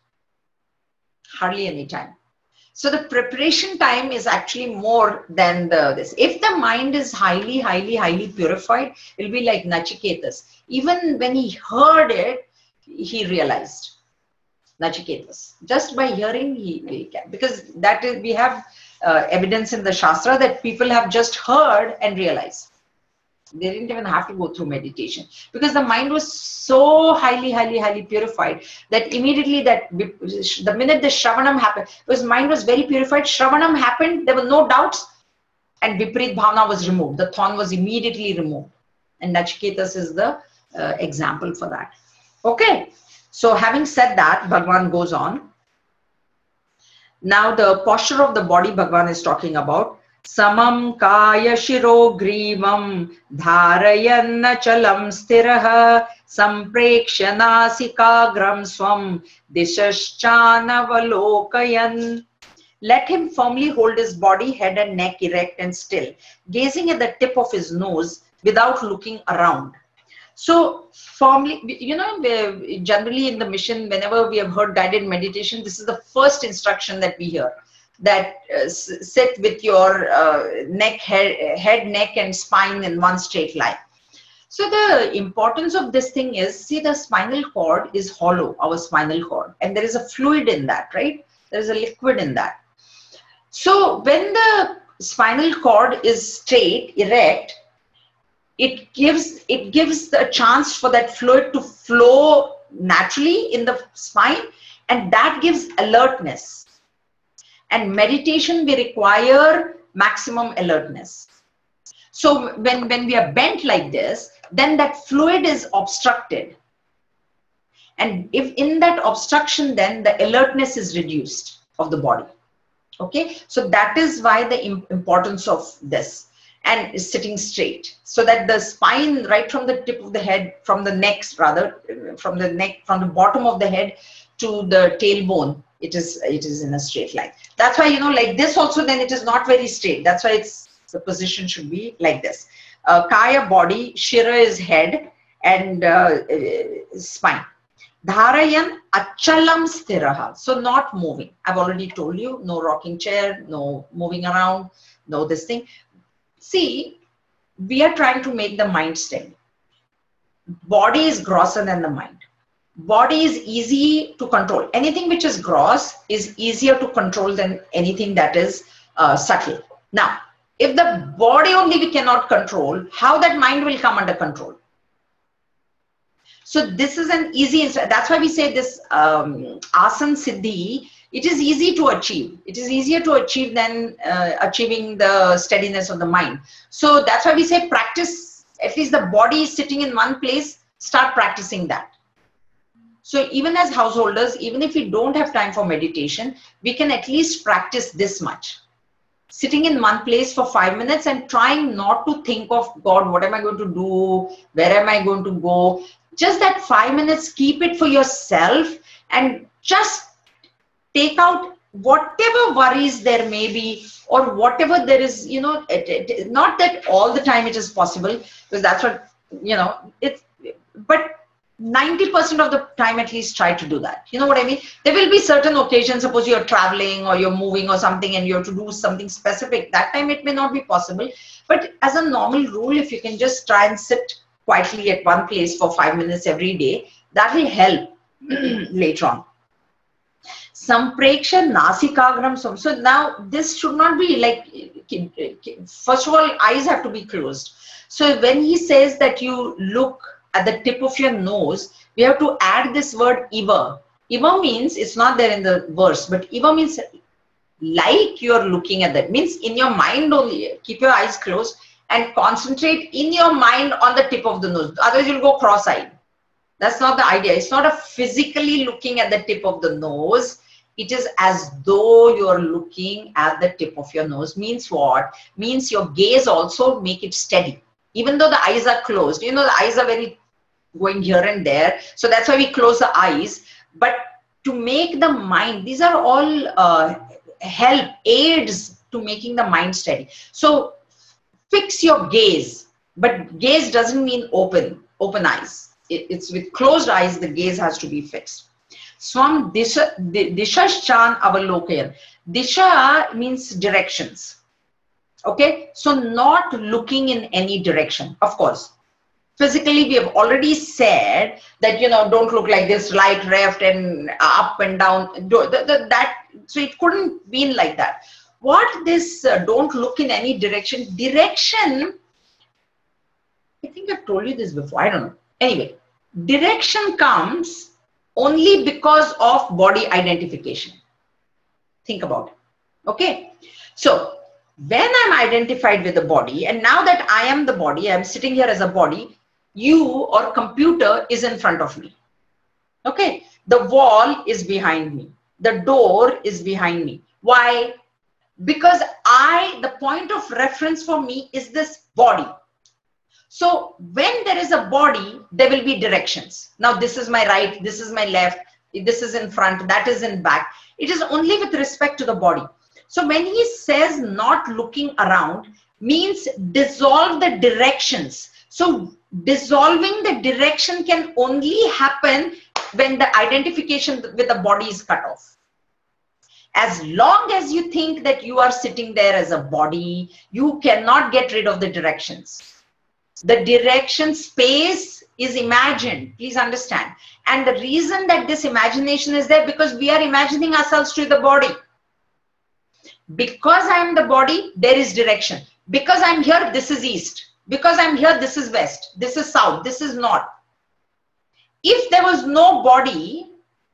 Hardly any time. So the preparation time is actually more than the this. If the mind is highly, highly, highly purified, it'll be like Nachiketas. Even when he heard it, he realized. Nachiketas. Just by hearing, he, he can. Because that is, we have uh, evidence in the Shastra that people have just heard and realized. They didn't even have to go through meditation. Because the mind was so highly, highly, highly purified that immediately that the minute the Shravanam happened, because mind was very purified, Shravanam happened, there were no doubts, and Viparit Bhavana was removed. The thorn was immediately removed. And Nachiketas is the uh, example for that. Okay. So having said that, Bhagwan goes on. Now the posture of the body Bhagwan is talking about. Samam kaya shiro grivam dharayanna chalam stiraha samprekshana sikagram swam dishashchana valokayan. Let him firmly hold his body, head and neck erect and still, gazing at the tip of his nose without looking around. So firmly, you know, generally in the mission, whenever we have heard guided meditation, this is the first instruction that we hear, that uh, sit with your uh, neck, head, head, neck and spine in one straight line. So the importance of this thing is, see, the spinal cord is hollow, our spinal cord, and there is a fluid in that, right? There is a liquid in that. So when the spinal cord is straight, erect, it gives it gives the chance for that fluid to flow naturally in the spine, and that gives alertness. And meditation, we require maximum alertness. So when, when we are bent like this, then that fluid is obstructed. And if in that obstruction, then the alertness is reduced of the body. Okay, so that is why the importance of this. And is sitting straight, so that the spine, right from the tip of the head, from the neck rather, from the neck, from the bottom of the head to the tailbone, it is it is in a straight line. That's why, you know, like this also, then it is not very straight. That's why it's the position should be like this. Uh, Kaya body, Shira is head, and uh, uh, spine. Dharayan achalam stiraha, so not moving. I've already told you, no rocking chair, no moving around, no this thing. See, we are trying to make the mind steady. Body is grosser than the mind. Body is easy to control. Anything which is gross is easier to control than anything that is uh, subtle. Now, if the body only we cannot control, how that mind will come under control? So this is an easy, that's why we say this um, Asan Siddhi, it is easy to achieve. It is easier to achieve than uh, achieving the steadiness of the mind. So that's why we say practice, at least the body is sitting in one place, start practicing that. So even as householders, even if we don't have time for meditation, we can at least practice this much. Sitting in one place for five minutes and trying not to think of, God, what am I going to do? Where am I going to go? Just that five minutes, keep it for yourself and just take out whatever worries there may be, or whatever there is, you know, it, it, not that all the time it is possible, because that's what, you know, it's, but ninety percent of the time at least try to do that. You know what I mean? There will be certain occasions, suppose you're traveling or you're moving or something and you have to do something specific. That time it may not be possible. But as a normal rule, if you can just try and sit quietly at one place for five minutes every day, that will help later on. Sampreksha nasikagram. So now this should not be like, first of all, eyes have to be closed. So when he says that you look at the tip of your nose, we have to add this word iva. Iva means, it's not there in the verse, but iva means like you're looking at that. Means in your mind only, keep your eyes closed and concentrate in your mind on the tip of the nose. Otherwise you'll go cross-eyed. That's not the idea. It's not a physically looking at the tip of the nose. It is as though you're looking at the tip of your nose. Means what? Means your gaze also make it steady. Even though the eyes are closed, you know, the eyes are very going here and there. So that's why we close the eyes. But to make the mind, these are all uh, help, aids to making the mind steady. So fix your gaze. But gaze doesn't mean open, open eyes. It, it's with closed eyes, the gaze has to be fixed. Swam disha, dishashchan avalokayan. Disha means directions. Okay, so not looking in any direction. Of course, physically we have already said that, you know, don't look like this, right, left and up and down. That, so it couldn't be like that. What this uh, don't look in any direction, direction, I think I've told you this before, I don't know. Anyway, direction comes only because of body identification. Think about it. Okay, so when I'm identified with the body, and now that I am the body, I'm sitting here as a body, you or computer is in front of me. Okay, the wall is behind me, the door is behind me. Why? Because I, the point of reference for me is this body. So when there is a body, there will be directions. Now this is my right, this is my left, this is in front, that is in back. It is only with respect to the body. So when he says not looking around, means dissolve the directions. So dissolving the direction can only happen when the identification with the body is cut off. As long as you think that you are sitting there as a body, you cannot get rid of the directions. The direction space is imagined, please understand. And the reason that this imagination is there, because we are imagining ourselves to the body. Because I am the body, there is direction. Because I'm here, this is east. Because I'm here, this is west. This is south. This is north. If there was no body,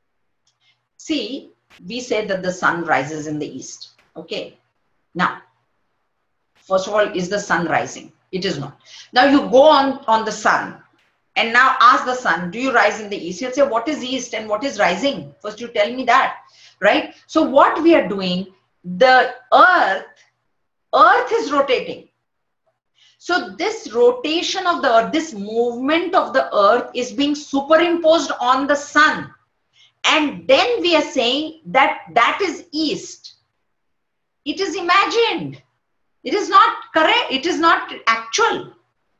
see, we say that the sun rises in the east. Okay. Now, first of all, is the sun rising? It is not. Now you go on, on the sun and now ask the sun, do you rise in the east? He'll say, what is east and what is rising? First you tell me that, right? So what we are doing, the earth, earth is rotating. So this rotation of the earth, this movement of the earth is being superimposed on the sun. And then we are saying that that is east. It is imagined. It is not correct. It is not actual.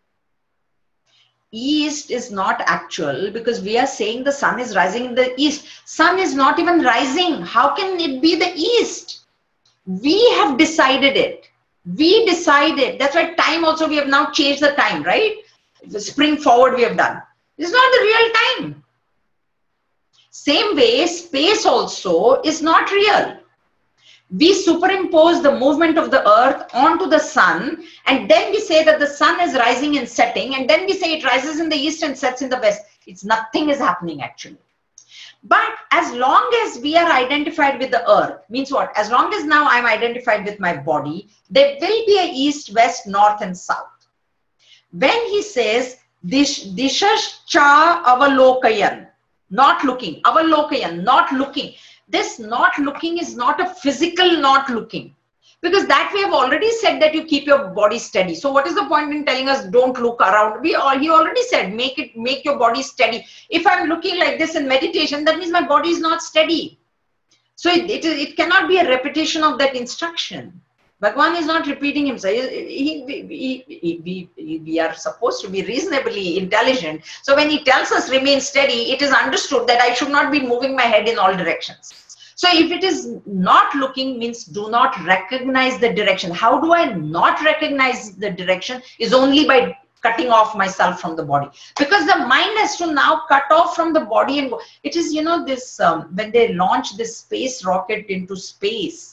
East is not actual because we are saying the sun is rising in the east. Sun is not even rising. How can it be the east? We have decided it. We decided. That's why time also we have now changed the time, right? The spring forward we have done. It's not the real time. Same way, space also is not real. We superimpose the movement of the earth onto the sun, and then we say that the sun is rising and setting, and then we say it rises in the east and sets in the west. It's nothing is happening actually. But as long as we are identified with the earth, means what? As long as now I'm identified with my body, there will be a east, west, north, and south. When he says, Dish, Dishascha avalokayan, not looking, avalokayan, not looking. This not looking is not a physical not looking. Because that we have already said that you keep your body steady. So what is the point in telling us don't look around? We all, he already said, make it, make your body steady. If I'm looking like this in meditation, that means my body is not steady. So it, it, it cannot be a repetition of that instruction. Bhagwan is not repeating himself. He, he, he, he, we are supposed to be reasonably intelligent. So when he tells us remain steady, it is understood that I should not be moving my head in all directions. So if it is not looking, means do not recognize the direction. How do I not recognize the direction? Is only by cutting off myself from the body. Because the mind has to now cut off from the body. And go. It is, you know, this, um, when they launch this space rocket into space,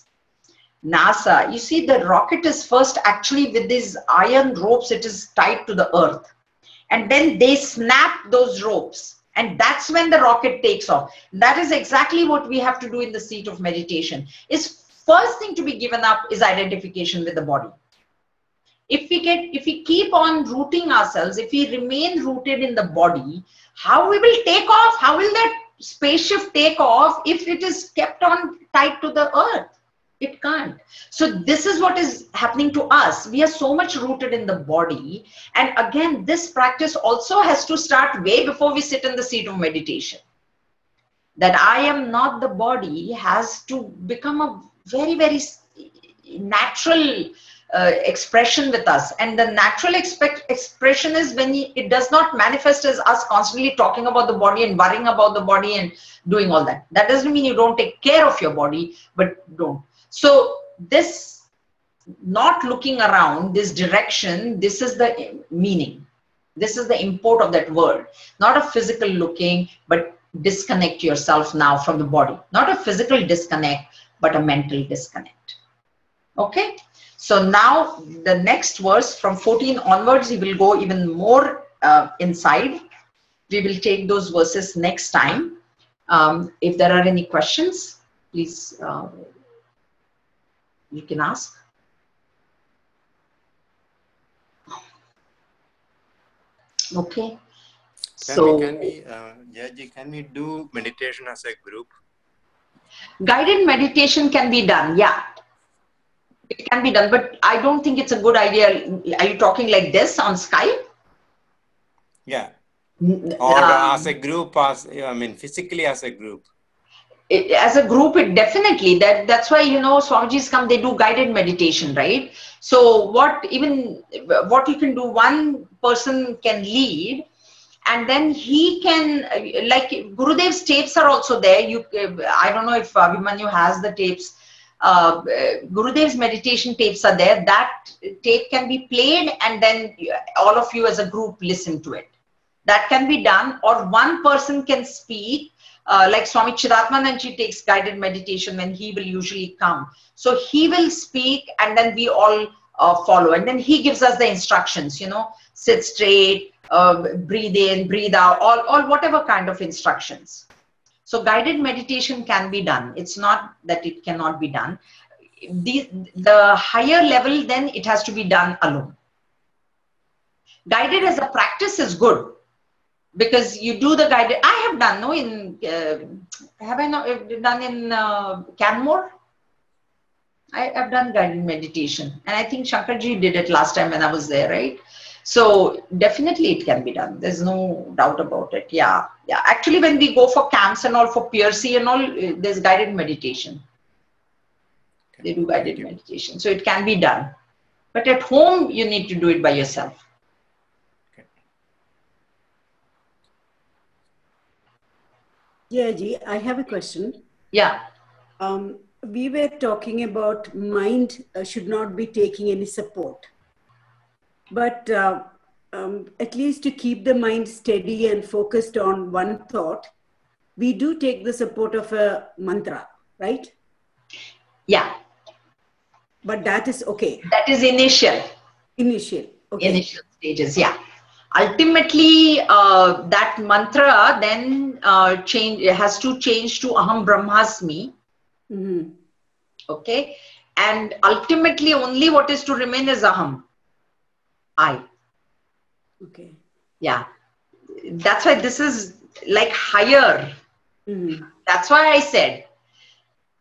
NASA, you see the rocket is first actually with these iron ropes, it is tied to the earth. And then they snap those ropes. And that's when the rocket takes off. That is exactly what we have to do in the seat of meditation. Is first thing to be given up is identification with the body. If we get, if we keep on rooting ourselves, if we remain rooted in the body, how we will take off? How will that spaceship take off if it is kept on tied to the earth? It can't. So this is what is happening to us. We are so much rooted in the body. And again, this practice also has to start way before we sit in the seat of meditation. That I am not the body has to become a very, very natural uh, expression with us. And the natural expect expression is when it does not manifest as us constantly talking about the body and worrying about the body and doing all that. That doesn't mean you don't take care of your body, but don't. So this not looking around, this direction, this is the meaning. This is the import of that word. Not a physical looking, but disconnect yourself now from the body. Not a physical disconnect, but a mental disconnect. Okay? So now the next verse from fourteen onwards, he will go even more uh, inside. We will take those verses next time. Um, if there are any questions, please uh, you can ask. Okay. Can so we, can we, uh, Jayaji, can we do meditation as a group? Guided meditation can be done. Yeah, it can be done, but I don't think it's a good idea. Are you talking like this on Skype? Yeah. Or Um, as a group, as I mean, physically as a group. It, as a group, it definitely, that that's why, you know, Swamiji's come, they do guided meditation, right? So what even what you can do, one person can lead, and then he can, like Gurudev's tapes are also there. You, I don't know if Abhimanyu has the tapes. Uh, Gurudev's meditation tapes are there. That tape can be played, and then all of you as a group listen to it. That can be done, or one person can speak. Uh, like Swami Chidatmananji takes guided meditation when he will usually come. So he will speak, and then we all uh, follow. And then he gives us the instructions, you know, sit straight, uh, breathe in, breathe out, all, all whatever kind of instructions. So guided meditation can be done. It's not that it cannot be done. The, the higher level, then it has to be done alone. Guided as a practice is good. Because you do the guided, I have done, no, in, uh, have I not done in uh, Canmore? I have done guided meditation. And I think Shankarji did it last time when I was there, right? So definitely it can be done. There's no doubt about it. Yeah. Yeah. Actually, when we go for camps and all, for P R C and all, there's guided meditation. They do guided meditation. So it can be done. But at home, you need to do it by yourself. Yeah, Ji, I have a question. Yeah. Um, we were talking about mind uh, should not be taking any support. But uh, um, at least to keep the mind steady and focused on one thought, we do take the support of a mantra, right? Yeah. But that is okay. That is initial. Initial. Okay. Initial stages, yeah. Ultimately, uh, that mantra then uh, change has to change to Aham Brahmasmi. Mm-hmm. Okay, and ultimately, only what is to remain is Aham, I. Okay. Yeah, that's why this is like higher. Mm-hmm. That's why I said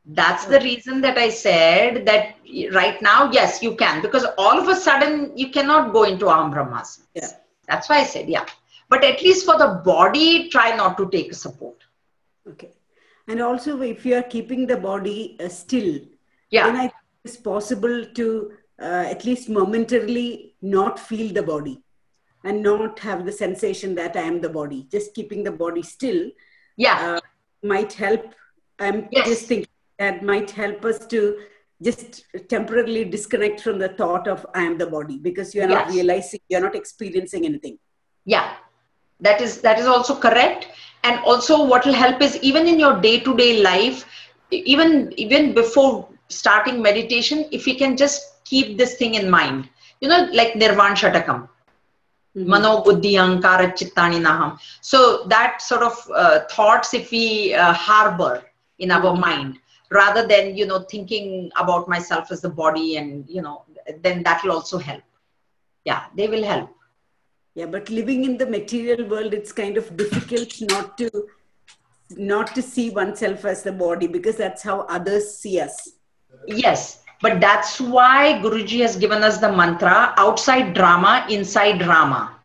That's the reason that I said that right now, yes, you can, because all of a sudden you cannot go into Aham Brahmasana. Yeah. That's why I said, yeah. But at least for the body, try not to take support. Okay. And also, if you are keeping the body uh, still, Yeah. then I think it's possible to uh, at least momentarily not feel the body and not have the sensation that I am the body. Just keeping the body still Yeah. uh, might help. I'm Yes. just thinking that might help us to just temporarily disconnect from the thought of I am the body, because you are not Yes. realizing, you're not experiencing anything. Yeah. That is, that is also correct. And also what will help is even in your day-to-day life, even, even before starting meditation, if you can just keep this thing in mind, you know, like Nirvan Shatakam. Mm-hmm. Mano buddhi ahankara chittani naham. So that sort of uh, thoughts, if we uh, harbor in our mm-hmm. mind, rather than, you know, thinking about myself as the body, and, you know, then that will also help. Yeah, they will help. Yeah, but living in the material world, it's kind of difficult not to, not to see oneself as the body, because that's how others see us. Yes. But that's why Guruji has given us the mantra, outside drama, inside drama.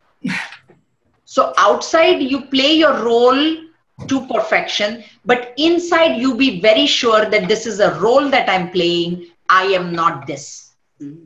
So outside you play your role to perfection, but inside you be very sure that this is a role that I'm playing. I am not this. Mm-hmm.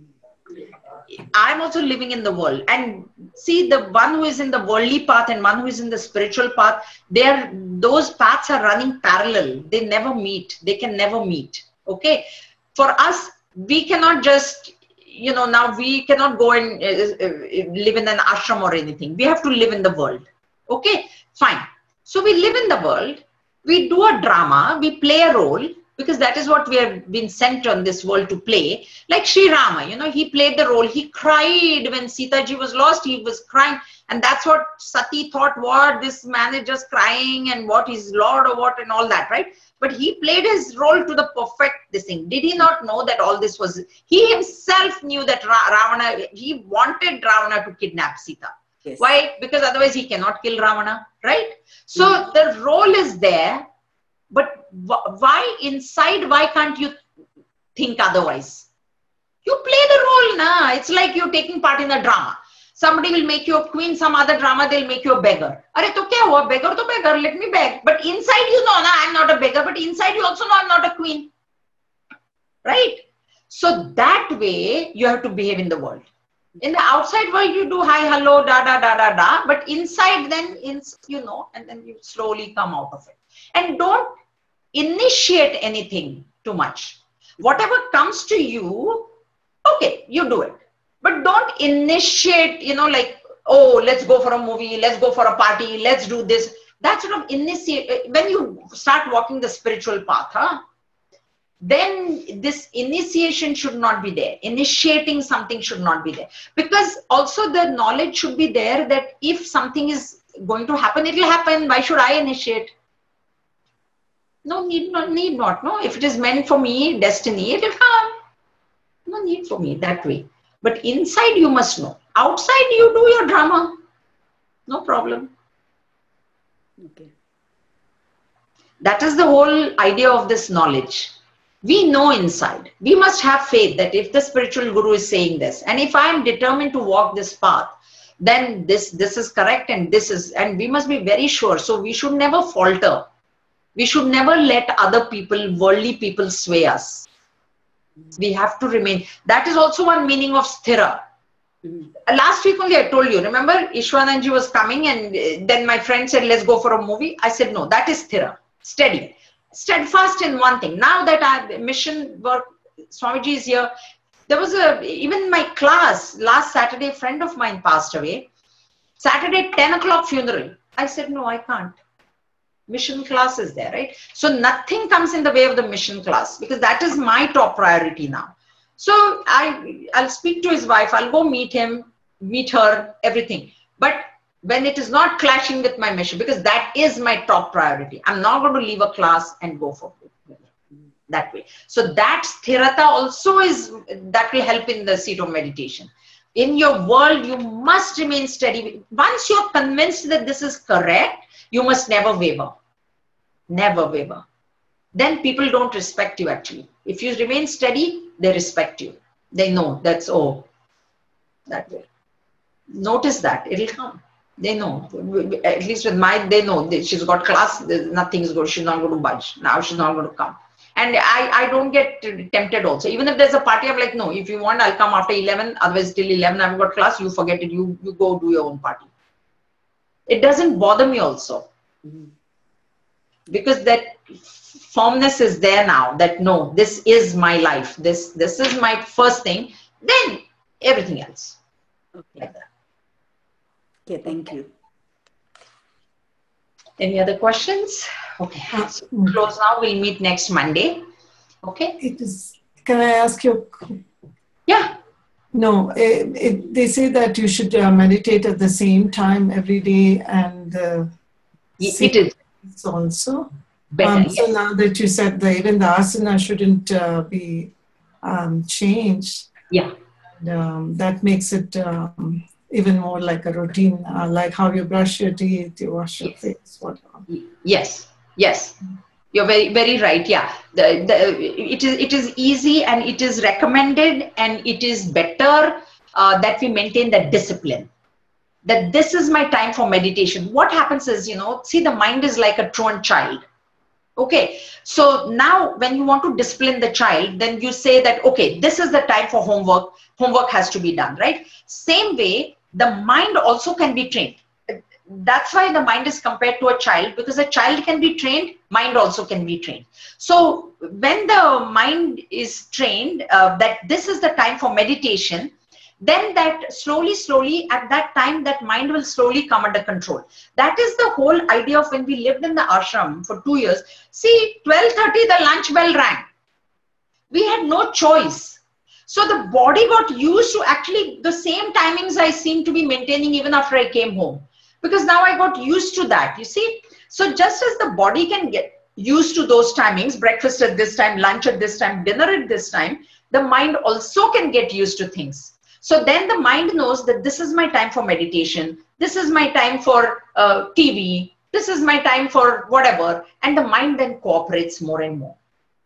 I'm also living in the world. And see, the one who is in the worldly path and one who is in the spiritual path, they're, those paths are running parallel. They never meet. They can never meet. Okay. For us, we cannot just, you know, now we cannot go and uh, live in an ashram or anything. We have to live in the world. Okay, fine. So we live in the world. We do a drama. We play a role, because that is what we have been sent on this world to play. Like Sri Rama, you know, he played the role. He cried when Sita ji was lost. He was crying. And that's what Sati thought, what, this man is just crying and what, he's Lord or what and all that, right? But he played his role to the perfect this thing. Did he not know that all this was, he himself knew that Ra- Ravana, he wanted Ravana to kidnap Sita. Yes. Why? Because otherwise he cannot kill Ravana, right? So mm. the role is there, but why inside, why can't you think otherwise? You play the role, na. It's like you're taking part in a drama. Somebody will make you a queen, some other drama, they'll make you a beggar. Arey, to kya hua? Beggar to beggar, let me beg. But inside you know, na, I'm not a beggar, but inside you also know I'm not a queen. Right? So that way, you have to behave in the world. In the outside world, you do hi, hello, da, da, da, da, da. But inside then, in, you know, and then you slowly come out of it. And don't initiate anything too much. Whatever comes to you, okay, you do it. But don't initiate, you know, like, oh, let's go for a movie, let's go for a party, let's do this. That sort of initiate, when you start walking the spiritual path, huh? Then this initiation should not be there. Initiating something should not be there. Because also the knowledge should be there that if something is going to happen, it will happen. Why should I initiate? No need, no need not. No, if it is meant for me, destiny, it will come. No need for me that way. But inside you must know. Outside you do your drama. No problem. Okay. That is the whole idea of this knowledge. We know inside. We must have faith that if the spiritual guru is saying this, and if I am determined to walk this path, then this, this is correct and this is, and we must be very sure. So we should never falter. We should never let other people, worldly people sway us. We have to remain. That is also one meaning of sthira. Mm-hmm. Last week only I told you, remember Ishwananji was coming and then my friend said, let's go for a movie. I said, no, that is sthira, steady, steadfast in one thing. Now that I mission work, Swamiji is here. There was a, even in my class, last Saturday, a friend of mine passed away. Saturday, ten o'clock funeral. I said, no, I can't. Mission class is there, right? So nothing comes in the way of the mission class because that is my top priority now. So I, I'll speak to his wife. I'll go meet him, meet her, everything. But when it is not clashing with my mission, because that is my top priority. I'm not going to leave a class and go for it that way. So that sthirata also is, that will help in the seat of meditation. In your world, you must remain steady. Once you're convinced that this is correct, you must never waver. Never waver. then people don't respect you actually. If you remain steady, they respect you. They know that's, oh, that way. Notice that, it'll come. They know. At least with my, they know that she's got class, nothing's going, she's not going to budge. Now she's not going to come. And I, I don't get tempted also. Even if there's a party, I'm like, no, if you want, I'll come after eleven. Otherwise, till eleven, I've got class. You forget it. You, you go do your own party. It doesn't bother me also. Mm-hmm. Because that firmness is there now. That no, this is my life. This, this is my first thing. Then everything else. Okay. Like that. Okay, thank you. Any other questions? Okay, so close now. We'll meet next Monday. Okay. It is. Can I ask you? Yeah. No, it, it, they say that you should uh, meditate at the same time every day, and uh, it is also. Better, um, yes. So now that you said that even the asana shouldn't uh, be um, changed. Yeah. And, um, that makes it. Um, even more like a routine, uh, like how you brush your teeth, you wash your yes. face, whatever. Yes, yes. You're very, very right. Yeah. The, the, it is, it is easy and it is recommended and it is better uh, that we maintain that discipline. That this is my time for meditation. What happens is, you know, see, the mind is like a truant child. Okay. So now when you want to discipline the child, then you say that, okay, this is the time for homework. Homework has to be done, right? Same way, the mind also can be trained. That's why the mind is compared to a child, because a child can be trained, mind also can be trained. So when the mind is trained, uh, that this is the time for meditation, then that slowly, slowly at that time, that mind will slowly come under control. That is the whole idea of when we lived in the ashram for two years. See, twelve thirty, the lunch bell rang. We had no choice. So the body got used to actually the same timings I seem to be maintaining even after I came home. Because now I got used to that, you see. So just as the body can get used to those timings, breakfast at this time, lunch at this time, dinner at this time, the mind also can get used to things. So then the mind knows that this is my time for meditation. This is my time for uh, T V. This is my time for whatever. And the mind then cooperates more and more.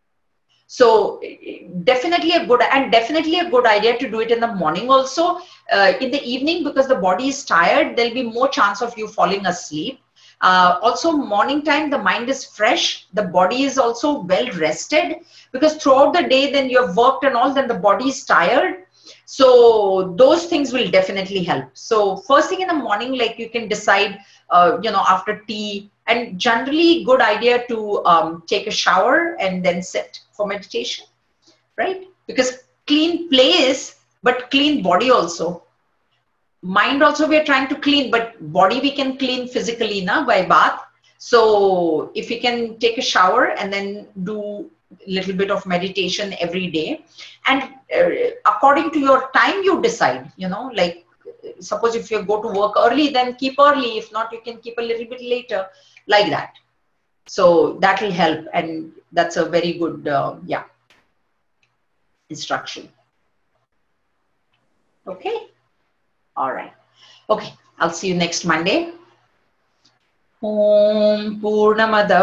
So definitely a good, and definitely a good idea to do it in the morning also. Uh, in the evening, because the body is tired, there'll be more chance of you falling asleep. Uh, also morning time, the mind is fresh. The body is also well rested, because throughout the day, then you have worked and all, then the body is tired. So those things will definitely help. So first thing in the morning, like you can decide, uh, you know, after tea, and generally good idea to um, take a shower and then sit for meditation, right? Because clean place, but clean body also. Mind also we are trying to clean, but body we can clean physically na, by bath. So if you can take a shower and then do a little bit of meditation every day, and uh, according to your time you decide, you know, like suppose if you go to work early, then keep early. If not, you can keep a little bit later, like that. So that will help, and that's a very good, uh, yeah, instruction. Okay. All right. Okay. I'll see you next Monday. Om Purnamada